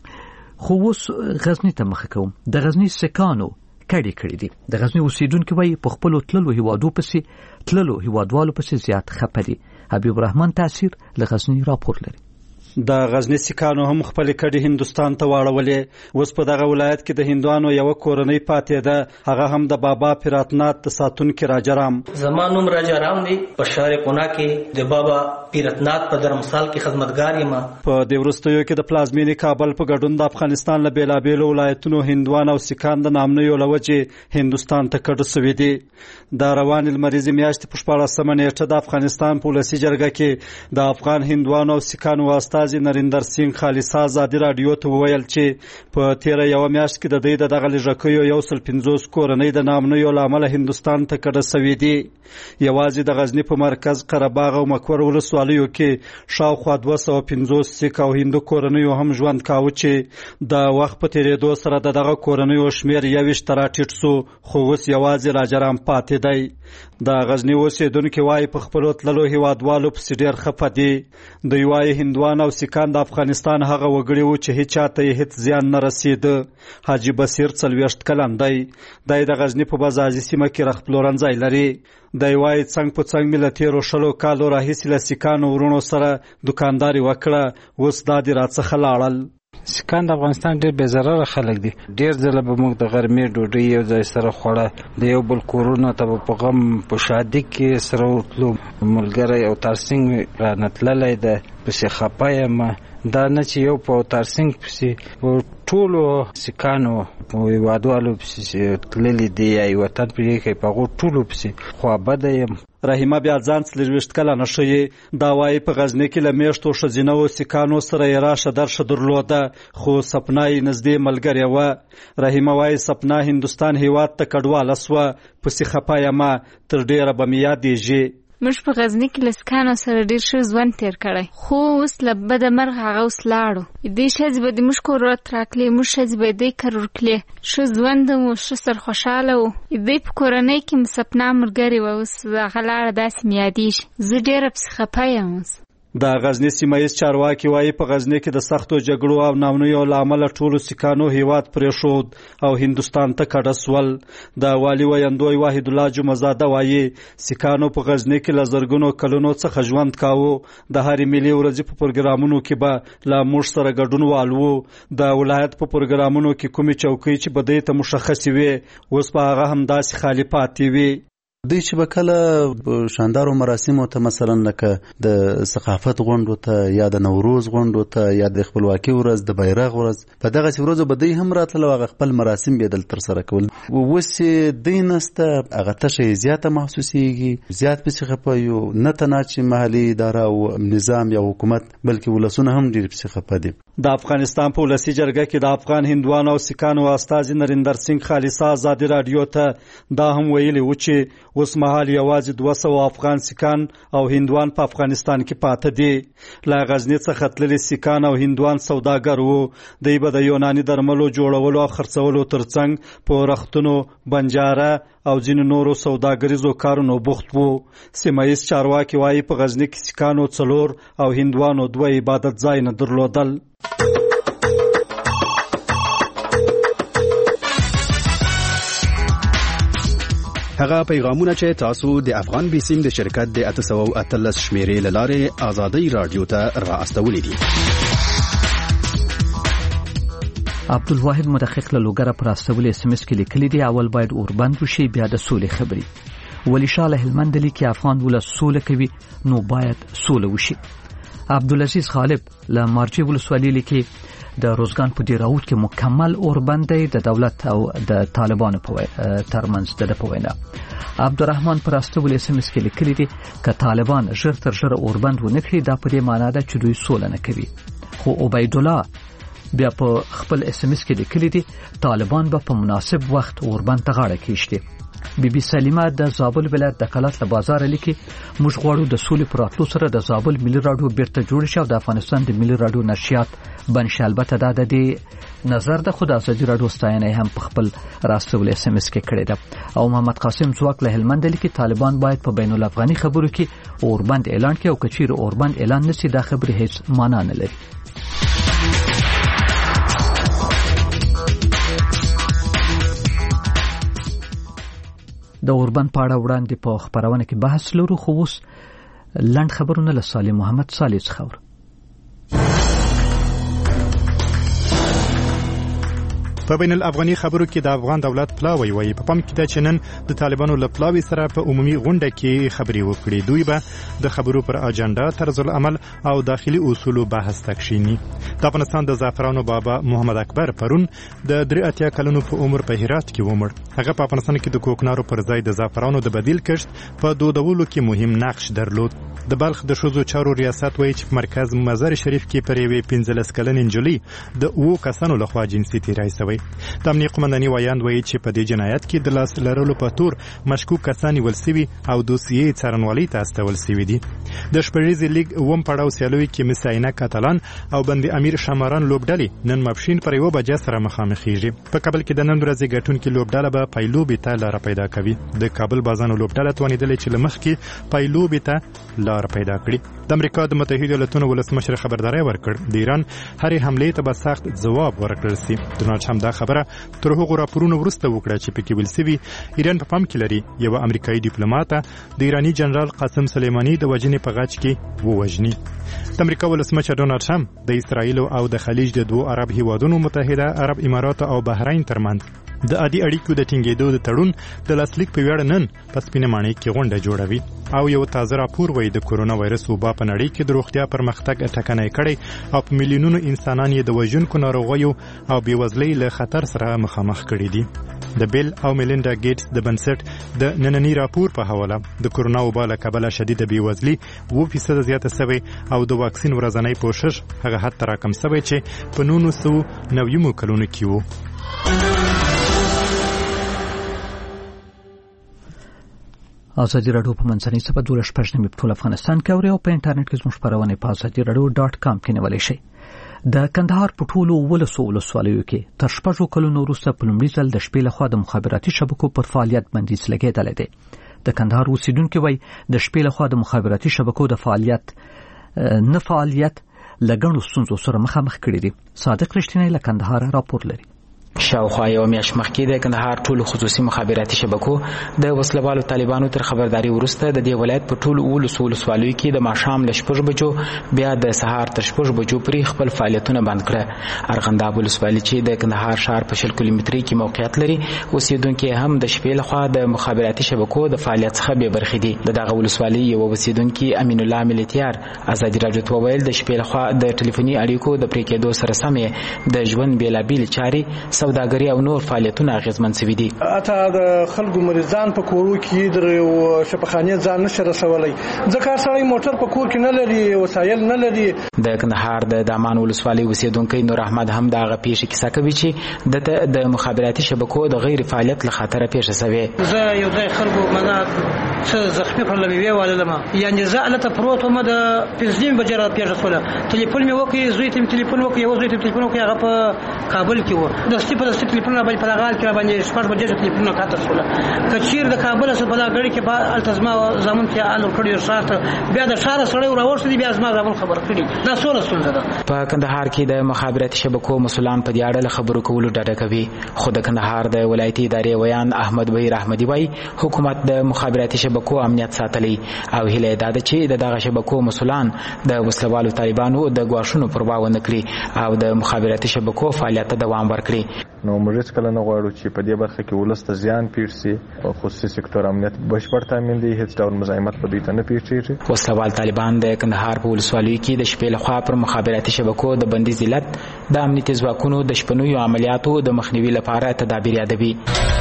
خو اوس غزني ته مخه کوم. د غزني سکانو کړي کړي دي. د غزني اوسیدونکو وایي په خپلو تللو هیوادو پسې تللو هیوادوالو پسې زیات خپه دي. حبیب الرحمن تاثیر له غزني راپور لري. د غزنی سکانو هم خپل کډي هندستان ته واړولې. اوس په دغه ولایت کې د هندوانو یو کورنۍ پاتې ده، هغه هم د بابا پیراتنات د ساتونکو راجرام. زمانوم راجرام دی په شهر قنا کې د بابا پیراتنات په درمسال کې خدمتګار یم. په دې ورستیو کې د پلازمینې کابل په ګډون د افغانستان له بیلابېلو ولایتونو هندوان او سکان د نامنیو لوجې هندستان ته کډه سوي دي. د روان لمریزې میاشتې په شپاړسمه نیټه د افغانستان په ولسي جرګه کې د افغان هندوانو او سکانو واسطه نریندر سنگ خالصا ازادي راډیو ته وویل چې په تیره یو میاشت کې د دوی د دغه لږکیو یو سل پنځوس کورنۍ د نامنیو له امله هندستان ته کډه سوي دي. یوازې د غزني په مرکز قره باغ او مکور ولسوالیو کې شاوخوا دوه سوه پنځوس سیک او هندو کورنیو هم ژوند کاوه چې د وخت په تیریدو سره د دغه کورنیو شمیر یوویشت ته راټیټ سو، خو اوس یوازې راجرام پاتې دی. د غزني اوسیدونکي وایي په خپلو تللو هیوادوالو پسې ډېر خفه دي. دوی وایي هندوان او سکان د افغانستان هغه وګړي وو چې هیڅ چاته یې هیڅ زیان نه رسیده. حاجي بصیر څلوېښت کلن دی. دی د غزني په بازازي سیمه کې رخپلورنځی لري. دی وایي څنګ په څنګ مې له تېرو شلو کالو راهیسې له سکانو ورونو سره دوکانداري وکړه، اوس دا دې راڅخه لاړل. سکان د افغانستان ډېر بې ضرره خلک دي. ډېر ځله به موږ د غرمې ډوډۍ یو ځای سره خوړه، د یو بل کورونه ته به په غم په شادي کې سره ورتلو. ملګری او ترڅنګ رانه تللی ده، پسې خفه یم. دا نه چې یو په ترڅنګ پسې په ټولو سکانو په هیوادوالو پسې تللي دي یا یې وطن پرې کوي، په هغو ټولو پسې خوابده یم. رحیمه بیاځان څلوېښت کلنه ښځه دا وایي په غزني کې له میاشتو ښځینه و سکانو سره یې راشه درشه درلوده، خو سپنا یې نږدې ملګرې وه. رحیمه وایي سپنا هندوستان هیواد ته کډواله سوه، پسې خفه یمه، تر ډېره به مې یادېږي. موږ په غزني کې له سکانو سره ډېر ښه ژوند تېر کړی، خو اوس له بده مرغه هغه اوس لاړو. دې ښځې به د موږ کور ورته راکړلې، موږ ښځې به یې دې کر ورکړلې. ښه ژوند مو ښه سرخوشحاله و. دې په کورنۍ کې مې سپنا ملګرې وه، اوس هغه لاړه، داسې مې یادېږي. زه ډېره پسې خفه یم اوس. د غزني سیمایي چارواکي وایي په غزني کې د سختو جګړو او نامنیو له امله ټولو سکانو هیواد پرېښود او هندوستان ته کډه سول. د والي ویندوی واحد الله جمعزاده وایي سکانو په غزني کې له زرګونو کلونو څخه ژوند کاوه. د هرې ملي ورځې په پروګرامونو کې به له موږ سره ګډون والو. د ولایت په پروګرامونو کې کومې چوکۍ چې به دوی ته مشخصې وي، اوس به هغه همداسې خالي پاتې وي. دوی چې به کله شاندارو مراسمو ته مثلا لکه د ثقافت غونډو ته یا د نوروز غونډو ته یا د خپلواکۍ ورځ، د بیرغ ورځ، په دغسې ورځو به دوی هم راتلل او هغه خپل مراسم به یې دلته ترسره کول. اوس چې دوی نسته، هغه تشه یې زیاته محسوسېږي، زیات پسې خفه یو. نه تنها چې محلي اداره او نظام یا حکومت، بلکې ولسونه هم ډېر پسې خفه دي. د افغانستان په ولسي جرګه کې د افغان هندوانو او سکانو استازي نریندر سنگ خالصا ازادي راډیو ته دا هم ویلي و چې اوس مهال یوازې دوه سوه افغان سکان او هندوان په افغانستان کې پاته دي. له غزني څخه تللي سکان او هندوان سوداګر وو. دوی به د یوناني درملو جوړولو او خرڅولو ترڅنګ په رختونو، بنجاره او ځینو نورو سوداګریزو کارونو بوخت وو. سیمایي چارواکي وایي په غزني کې سکانو څلور او هندوانو دوه عبادت ځایونه درلودل. هغه پیغامونه چې تاسو د افغان بیسیم د شرکت د اته سوه اتلس شمیرې له لارې ازادي راډیو ته را استولې دي. عبدالواحد مدقق له لوګره پر استولې اس ام اس کې لیکلي دي اول باید اوربند وشي، بیا د سولې خبرې. ولی شاه له هلمند لیکي افغان ولس سوله کوي نو باید سوله وشي. عبدالعزیز غالب له مارجې ولسوالۍ لیکي د روزګان په ډیراوت کې مکمل اوربند دی د دولت او د طالبانو په ترمنځ د پوینا. عبدالرحمن پراستول اس ام اس کې لیکلي دي ک طالبان ژر تر ژره اوربند ونه کړي دا په دې معنی ده چې دوی سوله نه کوي. خو عبید الله بیا په خپل اس ام اس کې لیکلي دي طالبان به په مناسب وخت اوربند ته غاړه کیږي. بی بی سلیمه د زابل ولایت د کلات له بازار لیکي موږ غواړو د سولې پراتلو سره د زابل ملي راډیو بیرته جوړ شي او د افغانستان د ملي راډیو نشریات بنشي. البته دا د دې نظر د خود ازادي راډیو ستاینه هم په خپل راستول اس ام اس کې کړی ده. او محمد قاسم زواک له هلمند لیکي طالبان باید په بین الافغاني خبرو کې اوربند اعلان کړي او کچیر اوربند اعلان نشي دا خبره هیڅ معنی نه لري. د اوربند په اړه وړاندې په خبرونه کې بحث لرو خو اوس لنډ خبرونه له صالح محمد صالح څخه. په بین الافغاني خبرو کې د افغان دولت پلاوی وایي په پام کې ده چې نن د طالبانو له پلاوي سره په عمومي غونډه کې خبرې وکړي. دوی به د خبرو پر اجنډا طرز العمل او داخلي اصولو بحث تکشینی. د افغانستان د زعفرانو بابا محمد اکبر پرون د درې اتیا کلونو په عمر په هرات کې ومړ. هغه په افغانستان کې د کوکنارو پر ځای د زعفرانو د بدیل کښت په دودولو کې مهم نقش درلود. د بلخ د ښځو چارو ریاست وایي چې په مرکز مزار شریف کې پر یوې پنځلس کلنې نجلۍ د اوو کسانو لخوا جنسي تیری شوی. د امنیه قومنداني وایاند وایي چې په دې جنایت کې د لاس لرلو په تور مشکوک کسان نیول شوي او دوسیې څارنوالۍ ته استول شوي دي. د شپږیزې لیګ اووم پړاو سیالیو کې مس عینک کاتالان او بند امیر شماران لوبډلې نن ماپښین پر یوه بجه سره مخامخېږي. په کابل کې د نن ورځې ګټونکي لوبډله به پایلوبې ته لاره پیدا کوي. د کابل بازانو لوبډله توانېدلې چې له مخکې پایلوبې ته لاره پیدا کړي. د امریکا د متحده ایالاتونو ولسمشر خبرداری ورکړ د ایران هرې حملې ته به سخت ځواب ورکړل شي. ډونالډ ټرمپ دا خبره تر هغو راپورونو وروسته وکړه چې پکې ویل شوي ایران په پام کې لري یوه امریکایي ډیپلوماټه د ایراني جنرال قاسم سلیماني د وژنې په غچ کې ووژني. د امریکا ولسمشر ډونالډ ټرمپ د اسرایل او د خلیج د دوو عرب هیوادونو متحده عرب امارات او بحرین ترمنځ د عادي اړیکو د ټینګېدو د تړون د لاسلیک په ویاړ نن په سپینه ماڼۍ کې غونډه جوړوي. او یو تازه راپور وایي د کورونا وایرس وبا په نړۍ کې د روغتیا پرمختګ ټکنی کړی او په میلیونونو انسانان یې د وژونکو ناروغیو او بېوزلۍ له خطر سره مخامخ کړي دي. د بیل او میلینډا ګیټس د بنسټ د نننی راپور په حواله د کورونا وبا له کبله شدیده بېوزلي اووه فیصده زیاته شوې او د واکسین ورځنی پوښښ هغه حد ته راکم شوی چې په نولس سوه نویمو کلونو کې و. ازادي راډیو په منځنۍ سپه دوه شپږ نیمې په ټول افغانستان کې اوري او په انټرنیټ کې زموږ خبرونه په ازادي راډیو ډاټ کام کې نیولی شئ. د کندهار په ټولو ولسو ولسوالیو کې تر شپږو کلونو وروسته په لومړي ځل د شپې لخوا د مخابراتي شبکو پر فعالیت بندیز لګېدلی دی. د کندهار اوسیدونکي وایي د شپې لخوا د مخابراتي شبکو د فعالیت نه فعالیت له ګڼو ستونزو سره مخامخ کړي دي. صادق رښتینی له کندهار راپور لري. شاوخوا یو میاشت مخکې د کندهار ټولو خصوصي مخابراتي شبکو د وسلوالو طالبانو تر خبرداري وروسته د دې ولایت په ټولو ولسو ولسوالیو کې د ماښام له شپږ بجو بیا د سهار تر شپږ بجو پورې خپل فعالیتونه بند کړه. ارغنداب ولسوالي چې د کندهار ښار په شل کیلومترۍ کې موقعیت لري اوسیدونکي هم د شپې لخوا د مخابراتي شبکو د فعالیت څخه بې برخې دي. د دغه ولسوالۍ یو اوسیدونکي امین الله ملتیار ازادي راډیو ته وویل د شپې لخوا د ټلیفوني اړیکو د پرې کېدو سره سمې د ژوند بېلابېلې چارې سوداګري او نور فعالیتونه اغیزمن شوي دي. اته د خلکو مریضان په کورو کې د شفاخانې ځان نشي رسولی ځکه سړی موټر په کور کې نه لري وسایل نه لري. د کندهار د دامان ولسوالۍ اوسیدونکی نور احمد هم د هغه پیښې کیسه کوي چې دته د مخابراتي شبکو د غیر فعالیت له خطره پیښه شوې. زه یو ځای خلکو منا څه زخمي کړل مې ویوالم یعنی زه الته پروت وم د پنځم بجې را پیښه شوله. ټلیفون مې وکړ زوی ته ټلیفون وکړ یو زوی ته ټلیفون وکړ هغه په کابل کې و د سټي په سټي ټلیفون باندې په لغال کې باندې شپږ بجې ټلیفون کاته شوله. کچیر د کابل څخه په لغړی کې په التزما زمون کې آل کړی شاته بیا د شهر سره راوښت دي بیا زما زمون خبر کړی دا سوله ستونزه ده. په کندهار کې د مخابراتي شبکو مسولان په دې اړه خبرو کولو ډډه کوي. خو د کندهار د ولایتي ادارې ویان احمد بهیر احمدي وایي حکومت د مخابراتي شبکو امنیت ساتلی او هیله ده چې د دغه شبکو مسولان د وسلوالو طالبانو د ګواښونو پروا ونه کړي او د مخابراتي شبکو فعالیت ته دوام ورکړي. نو موږ کله نه غواړو چې په دې برخه کې ولست زیان پیښ شي. خصوصي سکتور امنیت بشپړ تامین دی، هیڅ ډول مزاحمت په دې ته نه پیښیږي. وسلوال طالبان د کندهار په ولسوالیو کې د شپې لخوا پر مخابراتي شبکو د بندیز علت د امنیتي ځواکونو د شپنیو عملیاتو د مخنیوي لپاره تدابیر یادوي.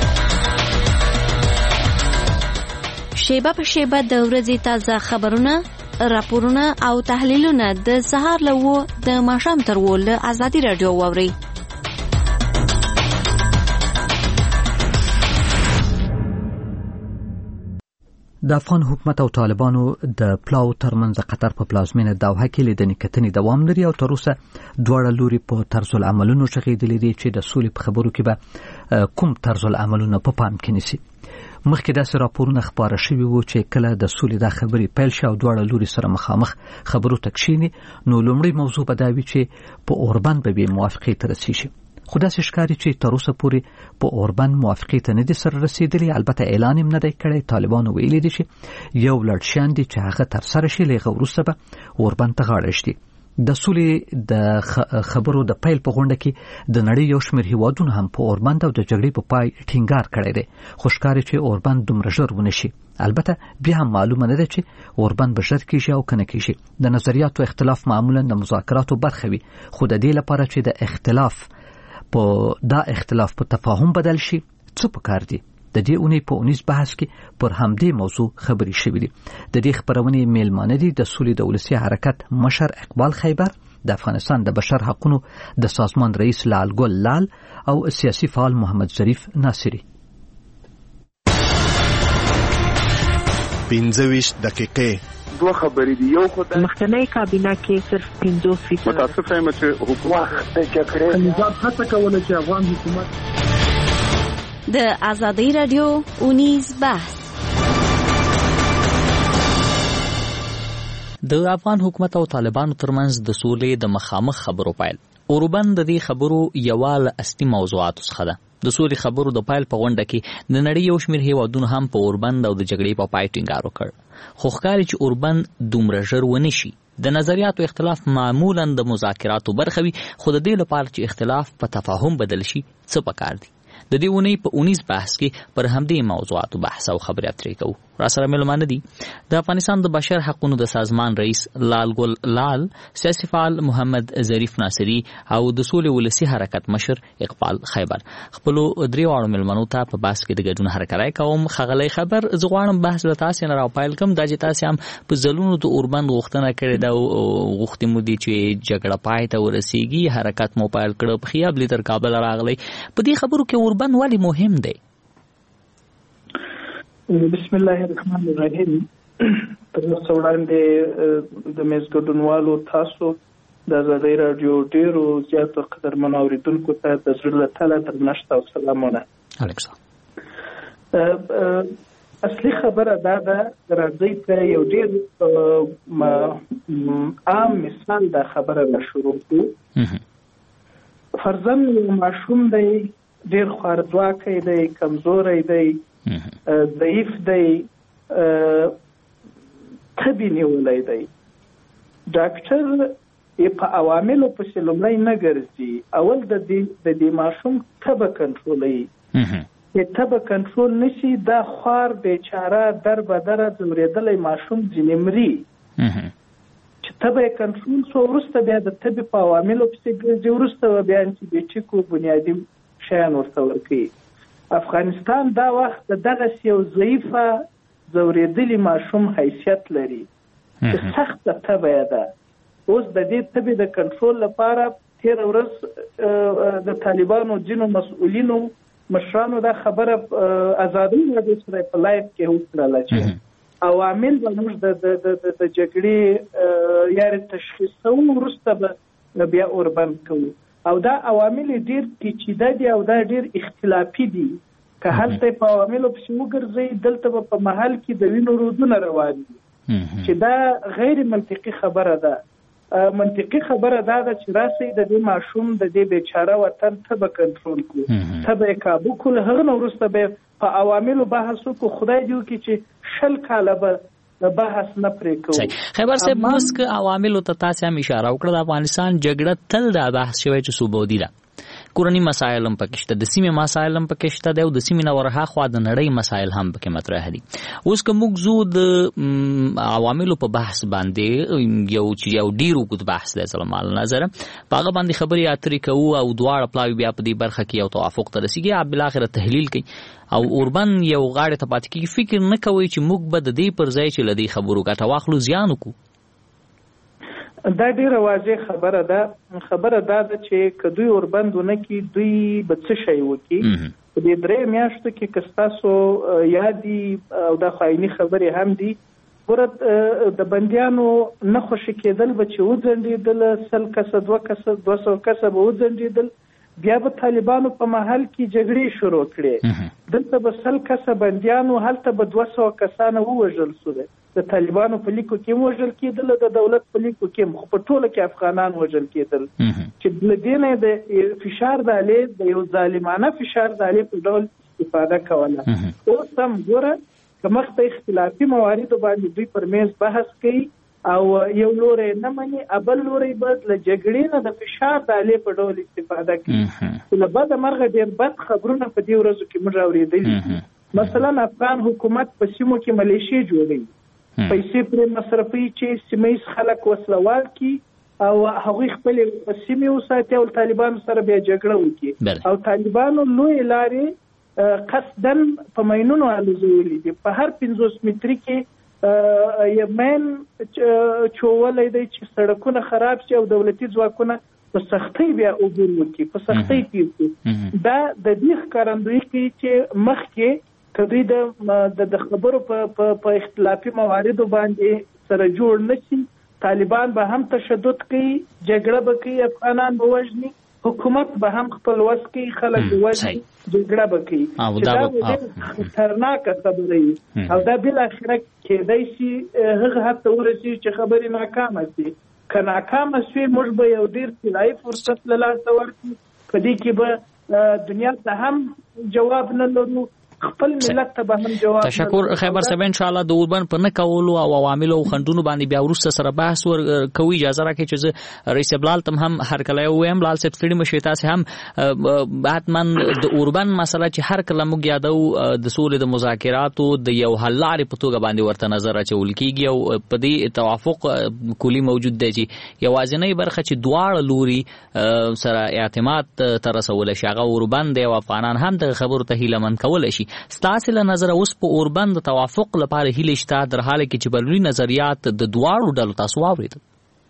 شیبه په شیبه د ورځې تازه خبرونه، راپورونه او تحلیلونه د سهار له وو د ماښام تر وو له ازادي رادیو واوري. د افغان حکومت او طالبانو د پلاو ترمنځ قطر په پلازمینه دوحه کې لیدنې کتنې دوام لري او تر اوسه دواړه لوري په طرز العملونو شغېدلې دي چې د سولې په خبرو کې به کوم طرز العملونه په پام کې نیسي. مخکې داسې راپورونه خپاره شوي وو چې کله د سولې دا خبرې پیل شي او دواړه لوري سره مخامخ خبرو ته کښیني نو لومړی موضوع به دا وي چې په اوربند به بې موافقې ته رسیږي. خو داسې ښکاري چې تر اوسه پورې په اوربند موافقې ته نه دي سره رسېدلي. البته اعلان یې نه دی کړی. طالبانو ویلي دي چې یو لړ شیان دي چې هغه ترسره شي، له هغه وروسته به اوربند ته غاړه ږدي. د سولې د خبرو د پیل په غونډه کې د نړۍ یو شمېر هیوادونو هم په اوربند او د جګړې په پای ټینګار کړی دی، خو ښکاري چې اوربند دومره ژر ونه شي. البته بیا هم معلومه نه ده چې اوربند به ژر کېږي او که نه کېږي. د نظریاتو اختلاف معمولا د مذاکراتو برخه وي، خو د دې لپاره چې د اختلاف په دا اختلاف په تفاهم بدل شي څه پکار دي. د دې اونۍ په اونیز بحث کې پر همدې موضوع خبرې شوې دي. د دې خبرونې میلمانه دي د سولې د ولسي حرکت مشر اقبال خیبر، د افغانستان د بشر حقوقو د سازمان رئیس لال ګل لال او سیاسي فعال محمد ظریف ناصری. پنځه ویشت دقیقې دوه خبرې دي. یو خو د مخکنی کابینه کې صرف پنځوس فیصد متاسفه یم چې حکومت د جګړې نظام هڅه کوله چې افغان حکومت د ازادي رادیو اونیز بحث. د افغان حکومت او طالبانو ترمنځ د سولې د مخامخ خبرو پیل. اوربند د دې خبرو یوه له اصلي موضوعاتو څخه ده. د سولې خبرو د پیل په غونډه کې د نړۍ یو شمېر هیوادونو هم په اوربند او د جګړې په پای ټینګار وکړ. خو ښکاري چې اوربند دومره ژر ونه شي. د نظریاتو اختلاف معمولا د مذاکراتو برخه وي، خو د دې لپاره چې اختلاف په تفاهم بدل شي څه پکار دي. د دې اونۍ په اونیز بحث کې پر همدې موضوعاتو بحث او خبرې اترې کوو. را سره مېلمانه دي د افغانستان د بشر حقوقو د سازمان رئیس لال ګل لال، سیاسي فعال محمد ظریف ناصری او د سولې ولسي حرکت مشر اقبال خیبر. خپلو دریواړو مېلمنو ته په بحث کې د ګډون هرکلی کوم. ښاغلی خیبر، زه غواړم بحث له تاسې نه راپیل کړم. دا چې تاسې هم په ځلونو د اوربند غوښتنه کړې ده او غوښتې مو دي چې جګړه پای ته ورسیږي، حرکت مو پیل کړه، په خیابلې تر کابل راغلی. په دې خبرو کې اوربند ولې مهم دی؟ بسم الله الرحمن الرحیم. تر اوسه وړاندې د میز ګډونوالو تاسو د ازادي رادیو ډیرو زیاتو قدرمن اوریدونکو ته د زړه له تله درنښت او سلامونه. اصلي خبره دا ده، راځئ په یو ډیر عام مثال دا خبره نه شروع کړو. فرضاً یو ماشوم دی، ډیر خوارځواکی دی، کمزوری دی، ضعیف دی، تبې نیولی دی. ډاکټر په عواملو پسې لومړی نه ګرځي، اول د دې ماشوم تبه کنټرولوي. چې تبه کنټرول نشي، دا خوار بیچاره در بدره ځورېدلی ماشوم ځینې مري. چې تبه یې کنټرول شو، وروسته بیا د تبې په عواملو پسې ګرځي، وروسته بیا انټي بنیادي شیان ورته ورکوي. افغانستان دا وخت د دغسې یو ضعیفه ځورېدلي ماشوم حیثیت لري چې سخته تبه یې ده. اوس د دې تبې د کنټرول لپاره تېره ورځ د طالبانو ځینو مسؤلینو مشرانو دا خبره ازادي رادیو سره په لایف کې وکړله چې عوامل به موږ د جګړې یارې تشخیصوو، وروسته به بیا اوربند کوو. او دا عوامل ډیر پیچیده دي او دا ډیر اختلافي دي. که هلته په عواملو پسې وګرځئ، دلته به په محل کې د وینو رودونه روان دي، چې دا غیر منطقي خبره ده. منطقي خبره دا ده چې راسئ د دې ماشوم د دې بیچاره وطن تبه کنټرول کړو، تبه یې کابو کړو، هغه نه وروسته به په عواملو بحث وکړو. خدای دې وکړي چې شل کاله به بحث نه پرې کوو. خیبر صاحب، مسک عواملو ته تاسې هم اشاره وکړه. د افغانستان جګړه تل دا بحث شوی چې صوبودي ده. کورنی مسایل هم پکې شته، د سیمې مسایل هم پکې شته دی او د سیمې نه ورها خوا د نړۍ مسایل هم پکې مطرح دي. اوس که موږ زو د عواملو په بحث باندې یو چې یو ډیر وګد بحث دی زما له نظره په هغه باندې خبرې اترې کوو او دواړه پلاوي بیا په دې برخه کې یو توافق ته رسیږي، بالاخره تحلیل کوي او اوربن یو غاړه ته پاتې کېږي. فکر نه کوي چې موږ به د دې پر ځای چې له دې خبرو ګټه واخلو زیان وکړو. دا ډیره واضح خبره ده. خبره دا ده چې که دوی اوربندونه کې دوی به څه شی وکړي. په دې درې میاشتو کې که ستاسو یادي او دا خایني خبرې هم دي، ګوره د بندیانو نه خوشي کېدل به چې وځنډېدل، سل کسه دوه کسه دوه سوه کسه به وځنډېدل، بیا به طالبانو په محل کې جګړې شروع کړې. دلته به سل کسه بندیانو، هلته به دوه سوه کسانه ووژل شول. د طالبانو په لیکو کې هم وژل کېدل، د دولت په لیکو کې هم، خو په ټوله کې افغانان وژل کېدل. چې له دې نه د فشار د الې د یو ظالمانه فشار د الې په ډول استفاده کوله. اوس هم ګوره که مخته اختلافي مواردو باندې دوی پر میز بحث کوي او یو لوري نه مني، بل لوري به له جګړې نه د فشار د الې په ډول استفاده کوي. له بده مرغه ډېر بد خبرونه په دې ورځو کې موږ اورېدلي. مثلا افغان حکومت په سیمو کې ملیشې جوړوي، پیسې پرې مصرفوي چې سیمه ییز خلک وسلوال کړي او هغوی خپلې سیمې وساتي او طالبانو سره بیا جګړه وکړي. او طالبانو لویې لارې قصدن په مینونو الوزولي دي. په هر پنځوس متري کې یو مین چولی دی چې سړکونه خراب شي او دولتي ځواکونه په سختۍ بیا عبور وکړي، په سختۍ تېر کړي. دا د دې ښکارندویي کوي چې مخکې که دوی د خبرو په اختلافي مواردو باندې سره جوړ نه شي، طالبان به هم تشدد کوي، جګړه به کوي، افغانان به وژني، حکومت به هم خپل وس کوي، خلک به وژني، جګړه به کوي. چې دا ډېر خطرناکه خبره وي او دا بالاخره کېدای شي هغه حد ته ورسېږي چې خبرې ناکامه شي. که ناکامه شوې موږ به یو ډېر طلایي فرصت له لاسه ورکړو. په دې کې به دنیا ته هم جواب نه لرو، خپل ملت ته به هم جواب. تشکر خیبر صاحب، ان شاء الله د اوربن په نه کولو او عواملو او خندونو باندې بیا وروسته سره بحث ور کوي. اجازه راکړئ چې زه رئیس بلال تم هم هر کله وایم، بلال صاحب ستړي مشي، تاسو هم حتمن د اوربن مسله چې هر کله موږ یادو د سولې د مذاکراتو د یو حل لارې په توګه باندې ورته نظر اچول کیږي او په دې توافق کلی موجود دی چې یوازینی برخه چې دواړه لوري سره اعتماد ته رسول شي هغه اوربن دی او افغانان هم د خبرو ته هیله من کول شي. ستاسو له نظر اوس په اوربند د توافق لپاره هیله شته در حاله کې چې بلوري نظریات د دواړو ډلو تاسو واوریدل؟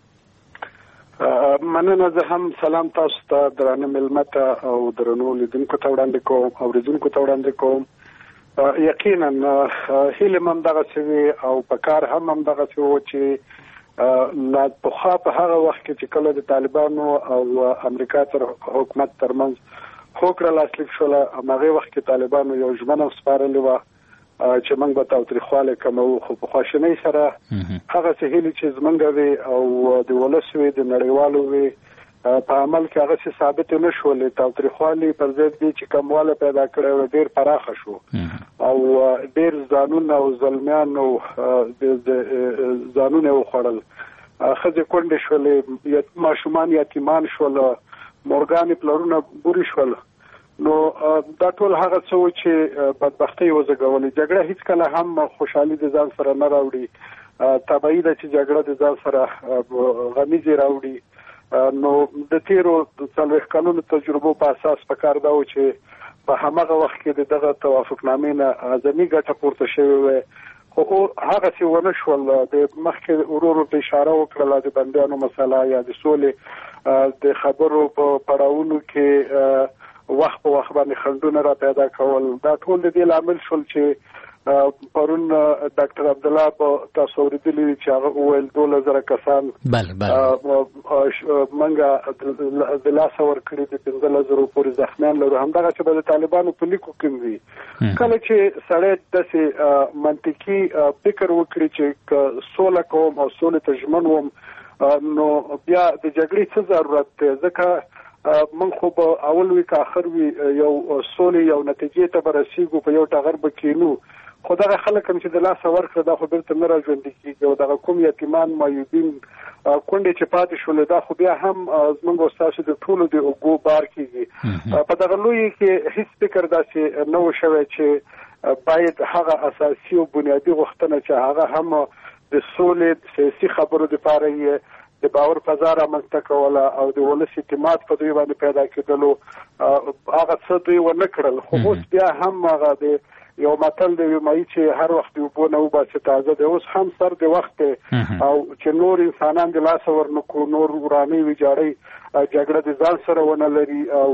مننه. زه هم سلام تاسو ته درانه ملمت او درنو لیدونکو ته وړاندې کوم او اوریدونکو ته وړاندې کوم. یقینا هیله هم دغه څه او په کار هم هم دغه څه و چې لا پخوا په هغه وخت کې چې کله د طالبانو او امریکا تر حکومت ترمنځ هوکړه لاسلیک شوله، هماغې وخت کې طالبانو یو ژمنه سپارلې وه چې موږ به تاوتریخوالی کموو، خو په خواشینۍ سره هغسې هیلې چې زموږ وې او د ولس وې د نړیوالو وې په عمل کې هغسې ثابتې نه شولې. تاوتریخوالي پر ضد دې چې کموالی پیدا کړی و ډېر پراخه شو او ډېر ځانونه او زلمیان او ځانونه یې وخوړل، ښځې کونډې شولې، ماشومان یتیمان شول، مورګانې پلرونه بوري شول. نو دا ټول هغه څه و چې بدبختۍ وزېږولې. جګړه هیڅکله هم خوشحالي د ځان سره نه راوړي، طبیعي ده چې جګړه د ځان سره غمیزې راوړي. نو د تیرو څلوېښت کلونو تجربو په اساس پکار دا و چې په هماغه وخت کې د دغه توافقنامې نه اعظمي ګټه پورته شوې وای، خو هغسې ونه شول. د مخکې ورو ورو ته اشاره وکړله د بندیانو مسله یا د سولې د خبرو په پړاوونو کې وخت په وخت باندې خنډونه را پیدا کول. دا ټول د دې لامل شول چې پرون ډاکټر عبدالله په تاسو اورېدلي چې هغه وویل دولس زره کسان موږ د لاسه ورکړي، د پنځلس زرو پورې زخمیان لرو. همدغه چې به د طالبانو په لیکو کې وي. کله چې سړی داسې منطقي فکر وکړي چې سوله کوم او سولې ته ژمن وم نو بیا د جګړې څه ضرورت دی؟ ځکه من خو به اول وي که آخر وي یو سولې یو نتیجې ته به رسېږو، په یو ټغر به کینو. خو دغه خلک هم چې د لاسه ورکړه دا خو بېرته نه را ژوندي کېږي او دغه کوم یتیمان مایوبین کونډې چې پاتې شول دا خو بیا هم زموږ استاد د ټولو د اوګو بار کیږي په دغه لوی کې هیڅ فکر داسې نه و شوی چې باید هغه اساسي او بنیادی غوښتنه چې هغه هم د سولې سیاسي خبرو لپاره یې د باور فضا رامنځته کوله او د ولس اعتماد په دوی باندې پیدا کېدلو هغه څه دوی ونه کړل خو اوس بیا هم هغه د یو متل دی وایي چې هر وخت یو بونه وباسي تازه دی اوس هم سر د وخت او چې نور انسانان د لاس ورنکو نور ورانه ویجاړي جګړه د ځان سره ونه لري او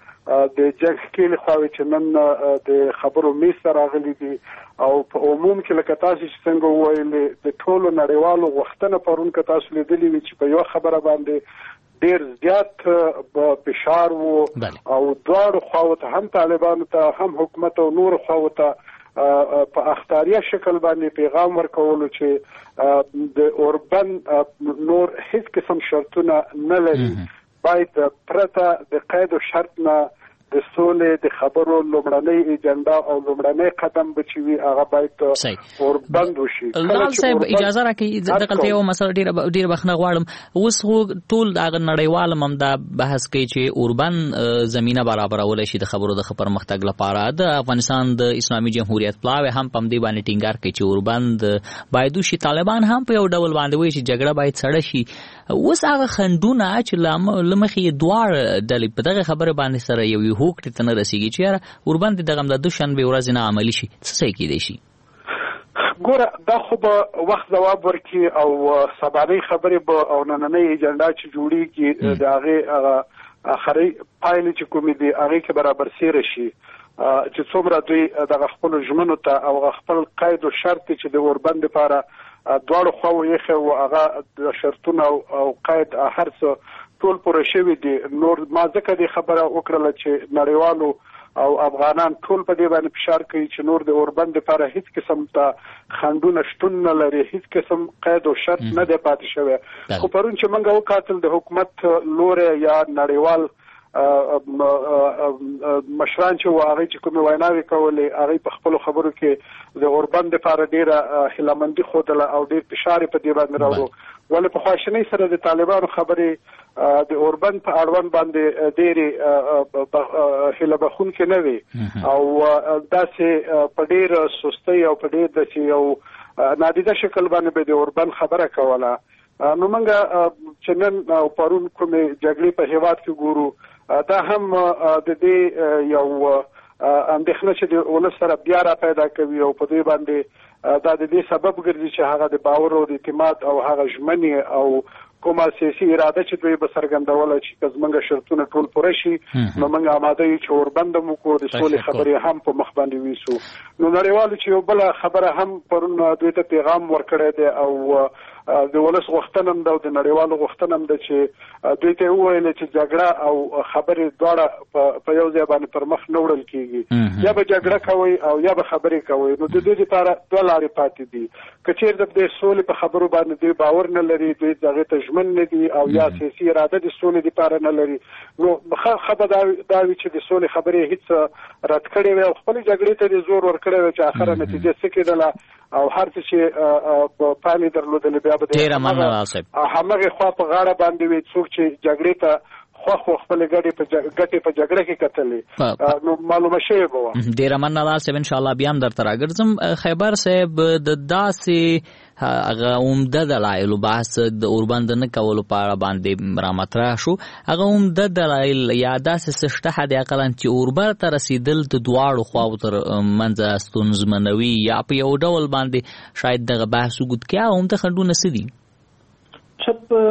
د جنگ کې خو چې نن د خبرو میز سره راغلي دي او په عموم کې لکه تاسو چې څنګه وویل د ټولو نړیوالو وختونه پرون که تاسو لیدلی وي چې په یو خبره باندې ډیر زیات فشار وو او دواړو خواو ته هم طالبانو ته هم حکومت او نور خواو ته په اختیاري شکل باندې پیغام ورکولو چې د اوربن نور هیڅ قسم شرطونه نه لري باید پرته د قید او شرط نه د سولې د خبرو لومړنۍ ایجنډا او لومړنۍ قدم بچوي هغه باید اوربند وشي. لال صاحب اجازه راکړئ دغه یو مسله ډیر ډیر بخنه غواړم اوس خو ټول هغه نړیوال هم دا بحث کوي چې اوربن زمينه برابرول شي د خبرو د پرمختګ لپاره د افغانستان د اسلامي جمهوریت پلاوی هم پم دی باندې ټینګار کوي چې اوربند باید شي طالبان هم په یو ډول باندې وایي چې جګړه باید سړه شي اوس هغه خندونه چې لمخې دوار د دغه خبره باندې سره یو هوک ته نه رسیږي چې اوربند دغه د دوشنبه ورځ نه عملی شي څه کېدای شي ګوره دا خو به وخت جواب ورکړي او سبانه خبرې به او نننۍ ایجنډا چې جوړیږي د هغه اخري پایلې چې کومې دي هغه کې برابر سیر شي چې څومره دوی د خپل ژمنو ته او خپل قید او شرط چې د اوربند لپاره دواړو خواو یې خو هغه د شرطونو او قید هر څه ټول پوره شوی دي نور ما ځکه د خبره وکړه چې نړیوالو او افغانان ټول په دې باندې فشار کوي چې نور د اوربند لپاره هیڅ قسم ته خندونه شتون نه لري هیڅ قسم قید او شرط نه دی پاتې شوی خو پرون چې موږ وکاتل د حکومت لوري یا نړیوال مشران چې واغې چې کوم ویناوي کولې هغه په خپل خبرو کې د اوربند لپاره ډیره هلمندي خوده او ډیر فشار په دې باندې راوړو ولې په خواشنۍ سره د طالبانو خبرې د اوربند په اړوند باندې ډېری هله بخون کې نه وي او داسې په ډېر سستۍ او په ډېر داسې یو نادیده شکل باندې به د اوربند خبره کوله نو موږ چې نن او پرون کومې جګړې په هیواد کې ګورو دا هم د دې یو اندېښنه چې د ولس سره بیا را پیدا کوي او په دې باندې دا د دې سبب ګرځي چې هغه د باور او د اعتماد او هغه ژمنې او کومه سیاسي اراده چې دوی به څرګندوله چې زمونږ شرطونه ټول پوره شي نو موږ آماده یو چې اوربند مو کو د سولې خبرې هم په مخ باندې ویسو نو نړیوالو چې یو بل خبره هم پرون دوی ته پیغام ورکړی دی او د ولس غوښتنه هم د نړیوالو غوښتنه هم د چې دوی ته وویل چې جګړه او خبرې دواړه په یو ځای باندې پر مخ نه وړل کیږي یا به جګړه کوي او یا به خبرې کوي نو د دوی لپاره دوه لارې پاتې دي که چېرته د سولې په خبرو باندې دوی باور نه لري دوی هغې ته ژمن نه دي او یا سیاسي اراده د سولې لپاره نه لري نو ښه به دا وي چې د سولې خبرې هیڅ رد کړې وي او خپلې جګړې ته د زور ورکړی وي چې اخره نتیجه څه کېدله او هر څه چې پانې درلودلې بیا به ډېره مننه صاحب همغې خوا په غاړه باندې وي څوک چې جګړې ته خو خو خپل ګټې په ګټې په جګړه کې کتلې نو معلومه شوی به ډېره مننه صاحب ان شاء الله بیا هم درته راګرځم خیبر صاحب د داسې هغه عمده دلایل بحث د اوربند نه کولو په اړه باندې را مطرح شو هغه عمده دلایل یا داسې څه شته حد اقل چې اوربند ته رسیدل د دواړو خواو تر منځه ستونزمنوي یا په یو ډول باندې شاید دغه بحث وګد کیا عمده خنډونه څه دي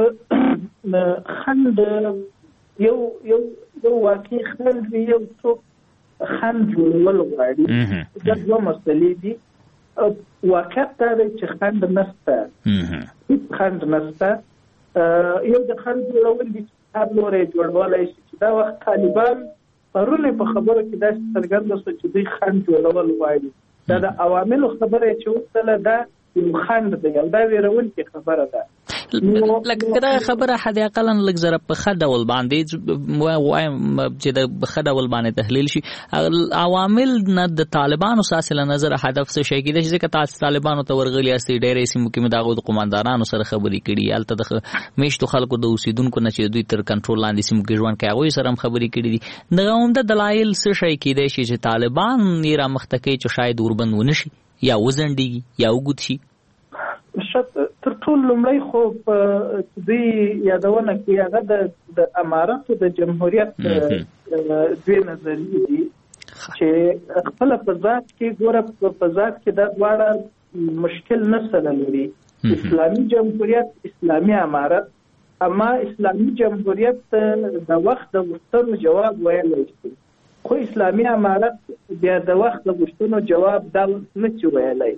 چپ خند یو یو یو واقعي خند یو څوک خند جوړول غواړي دا دوه مسلې دي واقعیت دا دی چې خند نشته هیڅ خند نشته یو د خند جوړول دي هر لوري جوړولی شي چې دا وخت طالبان پرون په خبرو کې داسې څرګنده شوه چې دوی خند جوړول غواړي دا د عواملو خبره چې وکړله دا یو خند دی دا ویرونکې خبره ده لکه دا خبره حد اقل لږ زره په ښه ډول باندې وایم چې د ښه ډول باندې تحلیل شي عوامل نه د طالبانو ساسه نظر هدف څه شي کېدای چې تاسو طالبانو ته ورغلي استي ډېرې سیمو کې مداغو د قوماندانانو سره خبرې کړي البته د میشتو خلکو د اوسیدونکو نه چې دوی تر کنټرول لاندې سیمو کې ژوند کوي هغوی سره هم خبرې کړي دي دغه عمده دلایل څه شی کېدای شي چې طالبان یې رامخته کوي چې شاید اوربند ونه شي یا وځنډېږي یا اوږد شي تر ټولو لومړی خو دوی یادونه کوي هغه د اماراتو د جمهوریت دوی نظریې دي چې خپله په ذات کې ګوره په ذات کې دا دواړه مشکل نه سره لري اسلامي جمهوریت اسلامي امارت اما اسلامي جمهوریت د وخت د غوښتنو جواب ویلی شي خو اسلامي امارت بیا د وخت د غوښتنو جواب دا نه شي ویلی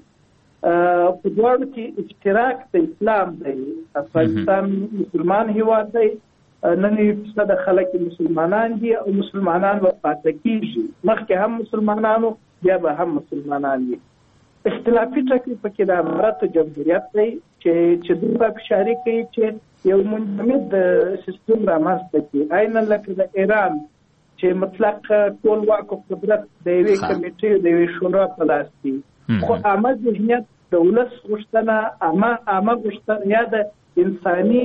په دواړو کې اشتراک د اسلام دی افغانستان مسلمان هیواد دی نن یې فیصده خلک مسلمانان دي او مسلمانان به پاتې کېږي مخکې هم مسلمانانو بیا به هم مسلمانان دي اختلافي ټکي پکې د اماراتو جمهوریت دی چې چې دوی په فشاري کوي چې یو منجمد سیستم رامنځته کړي عینا لکه د ایران چې مطلق ټول واک او قدرت د یوې کمیټې د یوې شورا په لاس کې خو عامه ذهنیت د ولس غوښتنه عامه عامه غوښتنه یا د انساني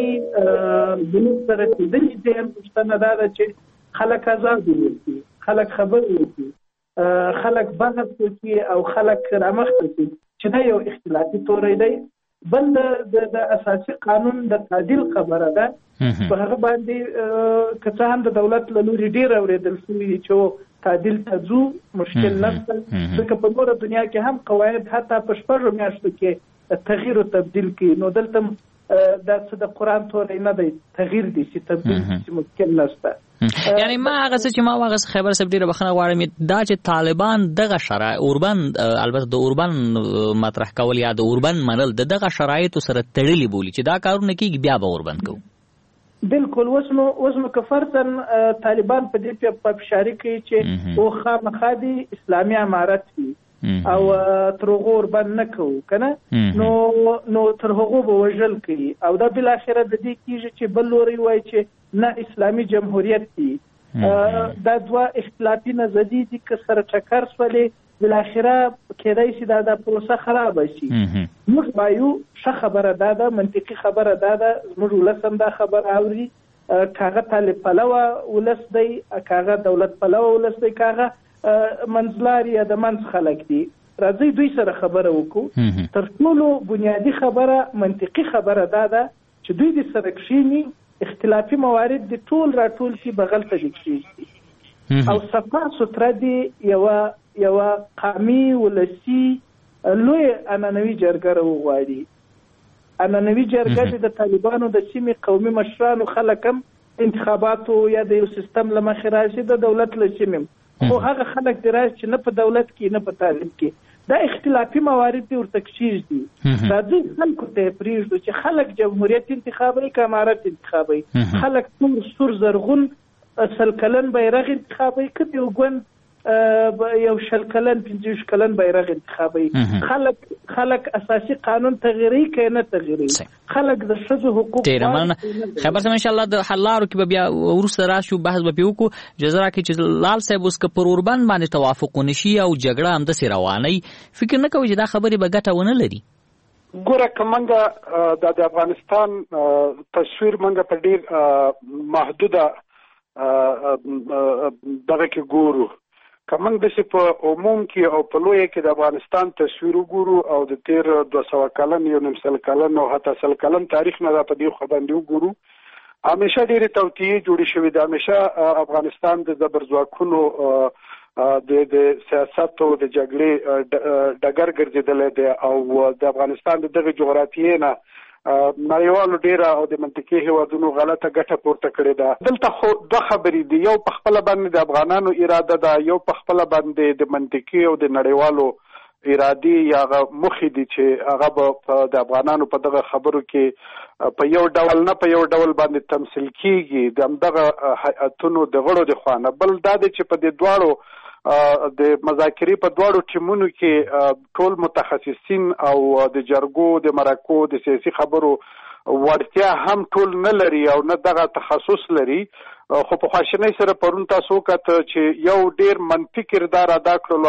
ذنوب سره تړلې دي غوښتنه دا ده چې خلک آزاد وي خلک خبر وي خلک بحث وکړي او خلک رامخته کړي چې دا یو اختلافي توری دی بل د اساسي قانون د تعدیل خبره ده په هغه باندې که څه هم د دولت له لوري ډېر اورېدل شوي چې تعدیل ته ځو مشکل نشته ځکه په نوره دنیا کې هم قواعد حتی په شپږو میاشتو کې تغییر او تبدیل کوي نو دلته دا څه د قرآن توری نه دی تغییر دی چې تبدیل چې مشکل نشته یعنی ما هغه څه چې ما هغه خبر سب ډیره بخنه غواړم دا چې طالبان دغه شرایط اوربند البته د اوربند مطرح کول یا د اوربند منل دغه شرایط سره تړلي بولی چې دا کارونه کیږي بیا به اوربند کوو بالکل اوس نو اوس نو کفرتن طالبان په دې په فشاري کوي چې او خامخا دي اسلامي امارت وي او تر هغه اوربند نه کوو کنه نو نو تر هغه به وژل کوي او دا بل اخره د دې کیږي چې بل لوري وای چې نه اسلامي جمهوریت دی دا دوا اختلافي نظریې دي که سره ټکر سولې بل اخره کېدای شي دا د پروسه خراب شي موږ وایو ښه خبره ده دا منطقي خبره ده دا موږ ولسم دا خبر اوري کاغه طالب پلوه ولس دی کاغه دولت پلوه ولس دی کاغه منځلاري یا د منځ خلک دي راځي دوی سره خبره وکړو تر ټولو بنیادی خبره منطقي خبره ده دا چې دوی د سره کښینی اختلافي موارد د ټول راټول شي بغل ته دي او صفا ستر دي یو یو قومي ولسی لوی انانوي جرګه وغواړي انانوي جرګه د طالبانو د سیمې قومي مشرانو خلکم انتخاباتو یا د یو سیستم لمخې راشي د دولت له سیمې خو هغه خلک د راځي چې نه په دولت کې نه په تعلیم کې دا اختلافي موارد دي ورته کشیش دي راځي خلکو ته پریږدو چې خلک جمهوریت انتخابي که امارت انتخابي خلک تور سور زرغون سل کلن بیرغ انتخابي که یو ګوند یو شل کلن پنځه کلن بیرغ انتخابي خلک خلک اساسي قانون تغییري که نه تغییري خلک د ښځو حقوق خبر سم ان شاء الله د حلارو کې بیا ورسره راشو بحث به وکړو جزرا کې چې لال صاحب اوس پر اوربند باندې توافق ونشي او جګړه هم د سی رواني فکر نه کوي چې دا خبرې به ګټه ونه لري ګوره کمنګه د افغانستان تصویر منګه په ډیر محدوده دغه کې ګورو کمنګ د په عموم کې او په لوی کې د افغانستان تصویر وګورو او د تیر دوه سوه کلن یو نیم سل کلن او حتی سل کلن تاریخ نه په دې خو باندې وګورو همیشه ډېرې توطیې جوړې شوې دي همیشه افغانستان د زبرځواکونو د د سیاست او د جګړې ډګر ګرځېدلی دی او د افغانستان د دغه جغرافیې نه نړیوالو ډیره او د منطقي هیوادونو غلطه ګټه پورته کړې ده دلته خو دوه خبرې دي یو په خپله باندې د افغانانو اراده ده یو په خپله باندې د منطقي او د نړیوالو ارادي یا هغه موخې دي چې هغه به د افغانانو په دغه خبرو کې په یو ډول نه په یو ډول باندې تمثیل کیږي د همدغه هیئتونو د غړو د خوا نه بل دا دی چې په دې دواړو د مذاکرې په دواړو ټیمونو کې ټول متخصصین او د جرګو د مرکو د سیاسي خبرو ورتیا هم ټول نه لري او نه دغه تخصص لري. خو په خواشنۍ سره پرون تاسو وکړه چې یو ډیر منفي کردار ادا کړل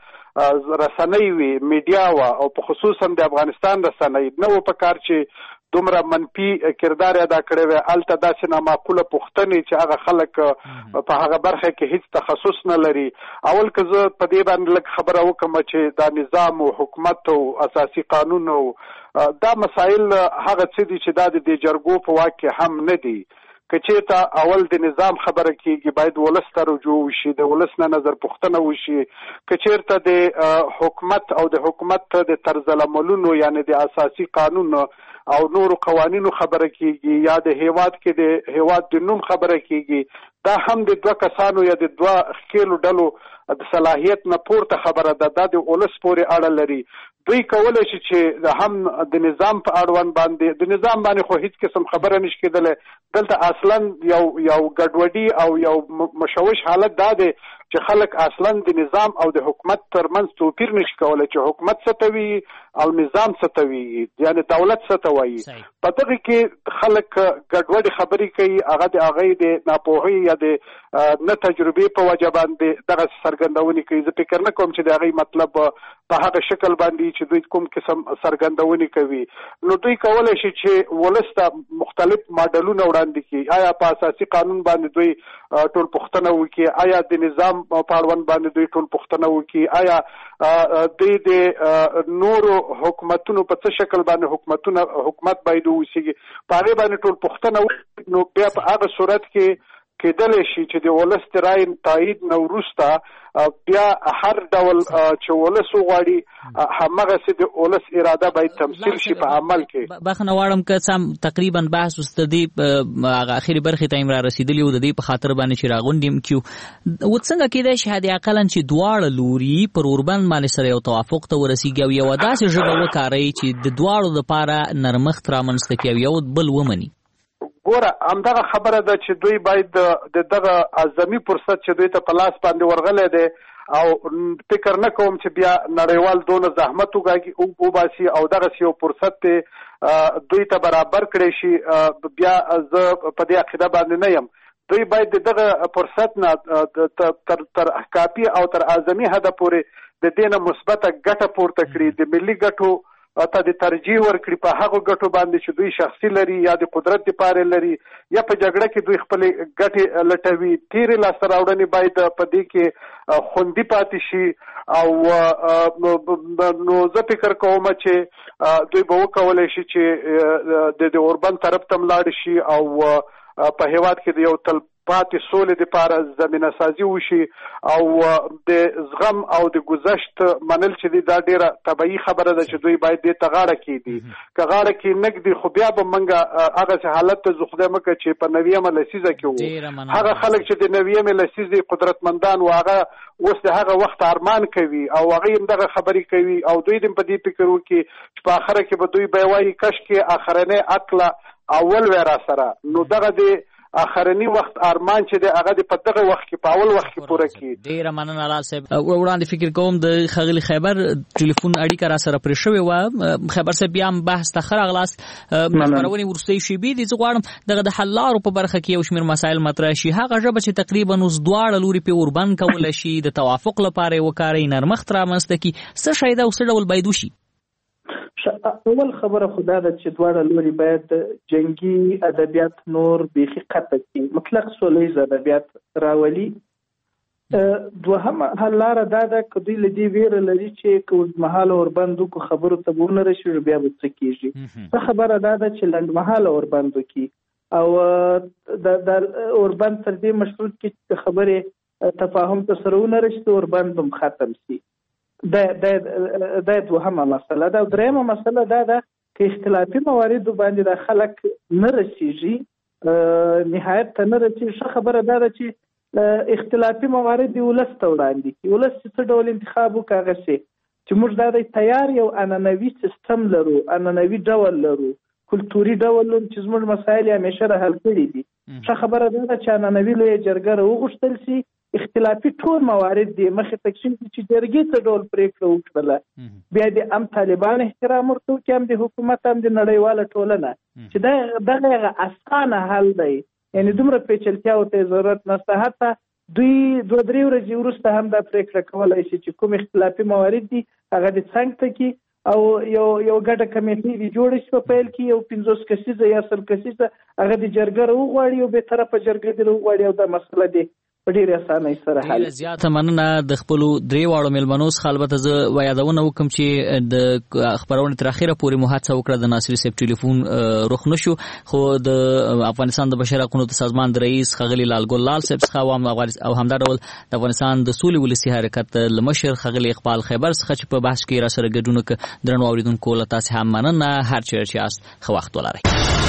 هغه رسنۍ وي میډیا وا او په خصوصا د افغانستان رسنۍ نو په کار چې دومره منفي کردار ادا کړی وي الته داسې نامعقوله پوښتنې چې هغه خلک په هغه برخه کې هیڅ تخصص نه لري. اول که زه په دې باندې لږ خبره وکړم چې دا نظام او حکومت او اساسي قانون او دا مسایل هغه څه دي چې دا د جرګو په واک کې هم نه دي. که چېرته اول د نظام خبره کېږي باید ولس ته رجوع وشي، د ولس نه نظر پوښتنه وشي. که چېرته د حکومت او د حکومت د طرز العملونو یعنی د اساسي قانون او نورو قوانینو خبره کېږي یا د هیواد کې د هیواد د نوم خبره کېږي، دا هم د دوه کسانو یا د دوه ښکېلو ډلو د صلاحیت نه پورته خبره ده. دا د ولس پورې اړه لري. دوی کولی شي چې هم د نظام په اړوند باندې د نظام باندې خو هیڅ قسم خبره نشي کېدلی. دلته اصلا یو یو ګډوډي او یو مشوش حالت دا دی چې خلک اصلا د نظام او د حکومت ترمنځ توپیر نشي کولی چې حکومت څه ته وي او نظام څه ته وي یعنی دولت څه ته وایي. په دغه کې خلک ګډوډي خبرې کوي، هغه د هغې د ناپوهۍ یا د نه تجربې په وجه باندې دغه څرګندونې کوي. زه فکر نه کوم چې د هغې مطلب په هغه شکل باندې چې دوی کوم قسم څرګندونې کوي. نو دوی کولی شي چې ولس ته مختلف ماډلونه وړاندې کړي. آیا په اساسي قانون باندې دوی ټول پوښتنه وکړي، آیا د نظام په اړوند باندې دوی ټول پوښتنه وکړي، آیا دوی د نورو حکومتونو په څه شکل باندې حکومتونه حکومت باید وسیږي، په هغې باندې ټول پوښتنه وکړي. نو بیا په هغه صورت کې کېدلی شي چې د ولس د رایې تایید نه وروسته بیا هر ډول چې ولس وغواړي همغسې د ولس اراده باید تمثیل شي په عمل کې. بخښنه غواړم که سم تقریبا بحث اوس د دې هغه اخري برخې ته یم را رسېدلي و د دې په خاطر باندې چې راغونډ یم کیو و څنګه کېدای شي حد اقلا چې دواړه لوري پر اوربند باندې سره یو توافق ته ورسېږي او یوه داسې ژبه وکاروي چې د دواړو دپاره نرمښت رامنځته کړي او یو بل ومني. ګوره همدغه خبره ده چې دوی باید د دغه اعظمي فرصت چې دوی ته په لاس باندې ورغلی دی او فکر نه کوم چې بیا نړیوال دونه زحمت وباسي او دغسې یو فرصت دی دوی ته برابر کړی شي. بیا زه په دې عقیده باندې نه یم. دوی باید د دغه فرصت نه تر تر کافي او تر اعظمي حده پورې د دې نه مثبته ګټه پورته کړي، د ملي ګټو ته د ترجیح ورکړي په هغو ګټو باندې چې دوی شخصي لري یا د قدرت دپاره لري یا په جګړه کې دوی خپلې ګټې لټوي. تیرې لاسته راوړنې باید په دې کې خوندي پاتې شي او نو زه فکر کوم چې دوی به وکولی شي چې د اوربند طرف ته ملاړ شي او په هیواد کې د یو تل پاتې سولې دپاره زمینه سازي وشي او د زغم او د ګذشت منل چې دی دا ډیره طبیعي خبره ده چې دوی باید دې ته غاړه کېږدي. که غاړه کې نږدي خو بیا به موږ هغسې حالت ته زه خدای مکړه چې په نویمه لسیزه کې وو هغه خلک چې د نویمې لسیزې قدرتمندان و هغه اوس د هغه وخت ارمان کوي او هغوی هم دغه خبرې کوي او دوی هم په دې فکر وکړي چې په آخره کې به دوی به وایي کشکې آخرنۍ عقله اول وی را سره. نو دغه د اخرنی وخت ارمان چې د هغه د په دغه وخت کې په اول وخت کې پوره کړي. ډېره مننه لال صاحب. وړاندې فکر کوم د ښاغلي خیبر ټلیفون اړیکه را سره پرې شوې وه. خیبر صاحب بیا هم بحث ته ښه راغلاست. خپرونې وروستۍ شېبې دي زه غواړم دغه د حل لارو په برخه کې یو شمېر مسایل مطرح شي. هغه ژبه چې تقریبا اوس دواړه لوري پې اوربند کولی شي د توافق لپاره یې وکاروي، نرمښت رامنځته کړي، څه شی ده او څه ډول باید وشي؟ اول خبره خو دا ده چې دواړه لوري باید جنگي ادبیات نور بیخي قطع کړي، مطلق سولیز ادبیات راولي. دوهمه حل لاره دا ده که دوی له دې ویره لري چې که اوږدمهاله اوربند وکړو خبرو ته به ونه رسېږو بیا به څه کېږي. ښه خبره دا ده چې لنډمهاله اوربند وکړي او د اوربند تر دې مشروط کړي چې د خبرې تفاهم ته سره ونه رسېږي اوربند هم ختم شي. دا دا دوهمه مسله ده. درېیمه مسله دا ده که اختلافي مواردو باندې د خلک نه رسېږي نهایت ته نه رسېږي. ښه خبره دا ده چې اختلافي موارد ولس ته وړاندې کړي، ولس چې څه ډول انتخاب وکړي هغسې چې موږ دا د تیار یو عنعنوي سیستم لرو، عنعنوي ډول لرو، کلتوري ډول لرو چې زموږ مسایل یې همیشه را حل کړي دي. ښه خبره دا ده چې عنعنوي لویه جرګه راوغوښتل شي اختلافي ټول موارد دي مخې تقسیم چې جرګې څه ډول پریکړه وکړله بیا د ام طالبان احترام ورته وکړي هم د حکومت هم د نړیواله ټولنه چې دا دغه اسانه حل دی یعنی دومره پیچلتیاو ته ضرورت نشته حتی دوی دوه درې ورځې وروسته هم دا پریکړه کولی شي چې کوم اختلافي موارد دي هغه د څنګ ته کړي او یو یو ګډه کمیټې دي جوړه شي په پیل کې یو پنځوس کسیزه یا سل کسیزه هغه د جرګه راوغواړي او به طرفه جرګه دې راوغواړي او دا مسله دی په ډېرې اسانۍ سره حل ډېره زیاته مننه د خپلو درې واړو میلمنو څخه. البته زه یادونه وکړم چې د خپرونې تر اخره پورې مو هڅه وکړه د ناصري صاحب ټلیفون رخ نه شو، خو د افغانستان د بشري حقوقو د سازمان د رئیس ښاغلي لالګل لال صاحب څخه او همدا ډول د افغانستان د سولې ولسي حرکت له مشر ښاغلي اقبال خیبر څخه چې په بحث کې راسره ګډون وکړه. درنو اورېدونکو له تاسې هم مننه، هر چېرې چې یاست ښه وخت ولرئ.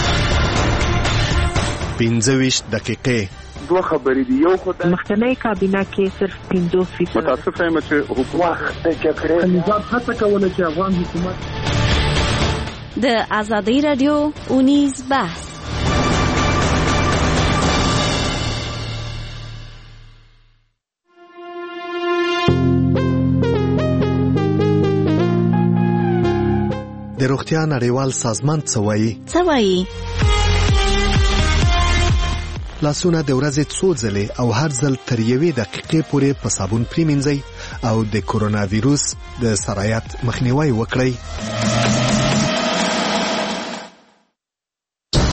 پنځه ویشت دقیقې دوه خبرې دي. یو خو د مخکنۍ کابینه کې صرف پنځوس فیصد متاسفه یم چې حکومت د جګړې نظام هڅه کوله چې افغان حکومت د ازادي رادیو اونیز بحث. د روغتیا نړیوال سازمان څه وایي؟ څه وایي؟ لاسونه د ورځې څو ځلې او هر ځل تر یوې دقیقې پورې په صابون پریمنځئ او د کرونا ویروس د سرایت مخنیوي وکړئ.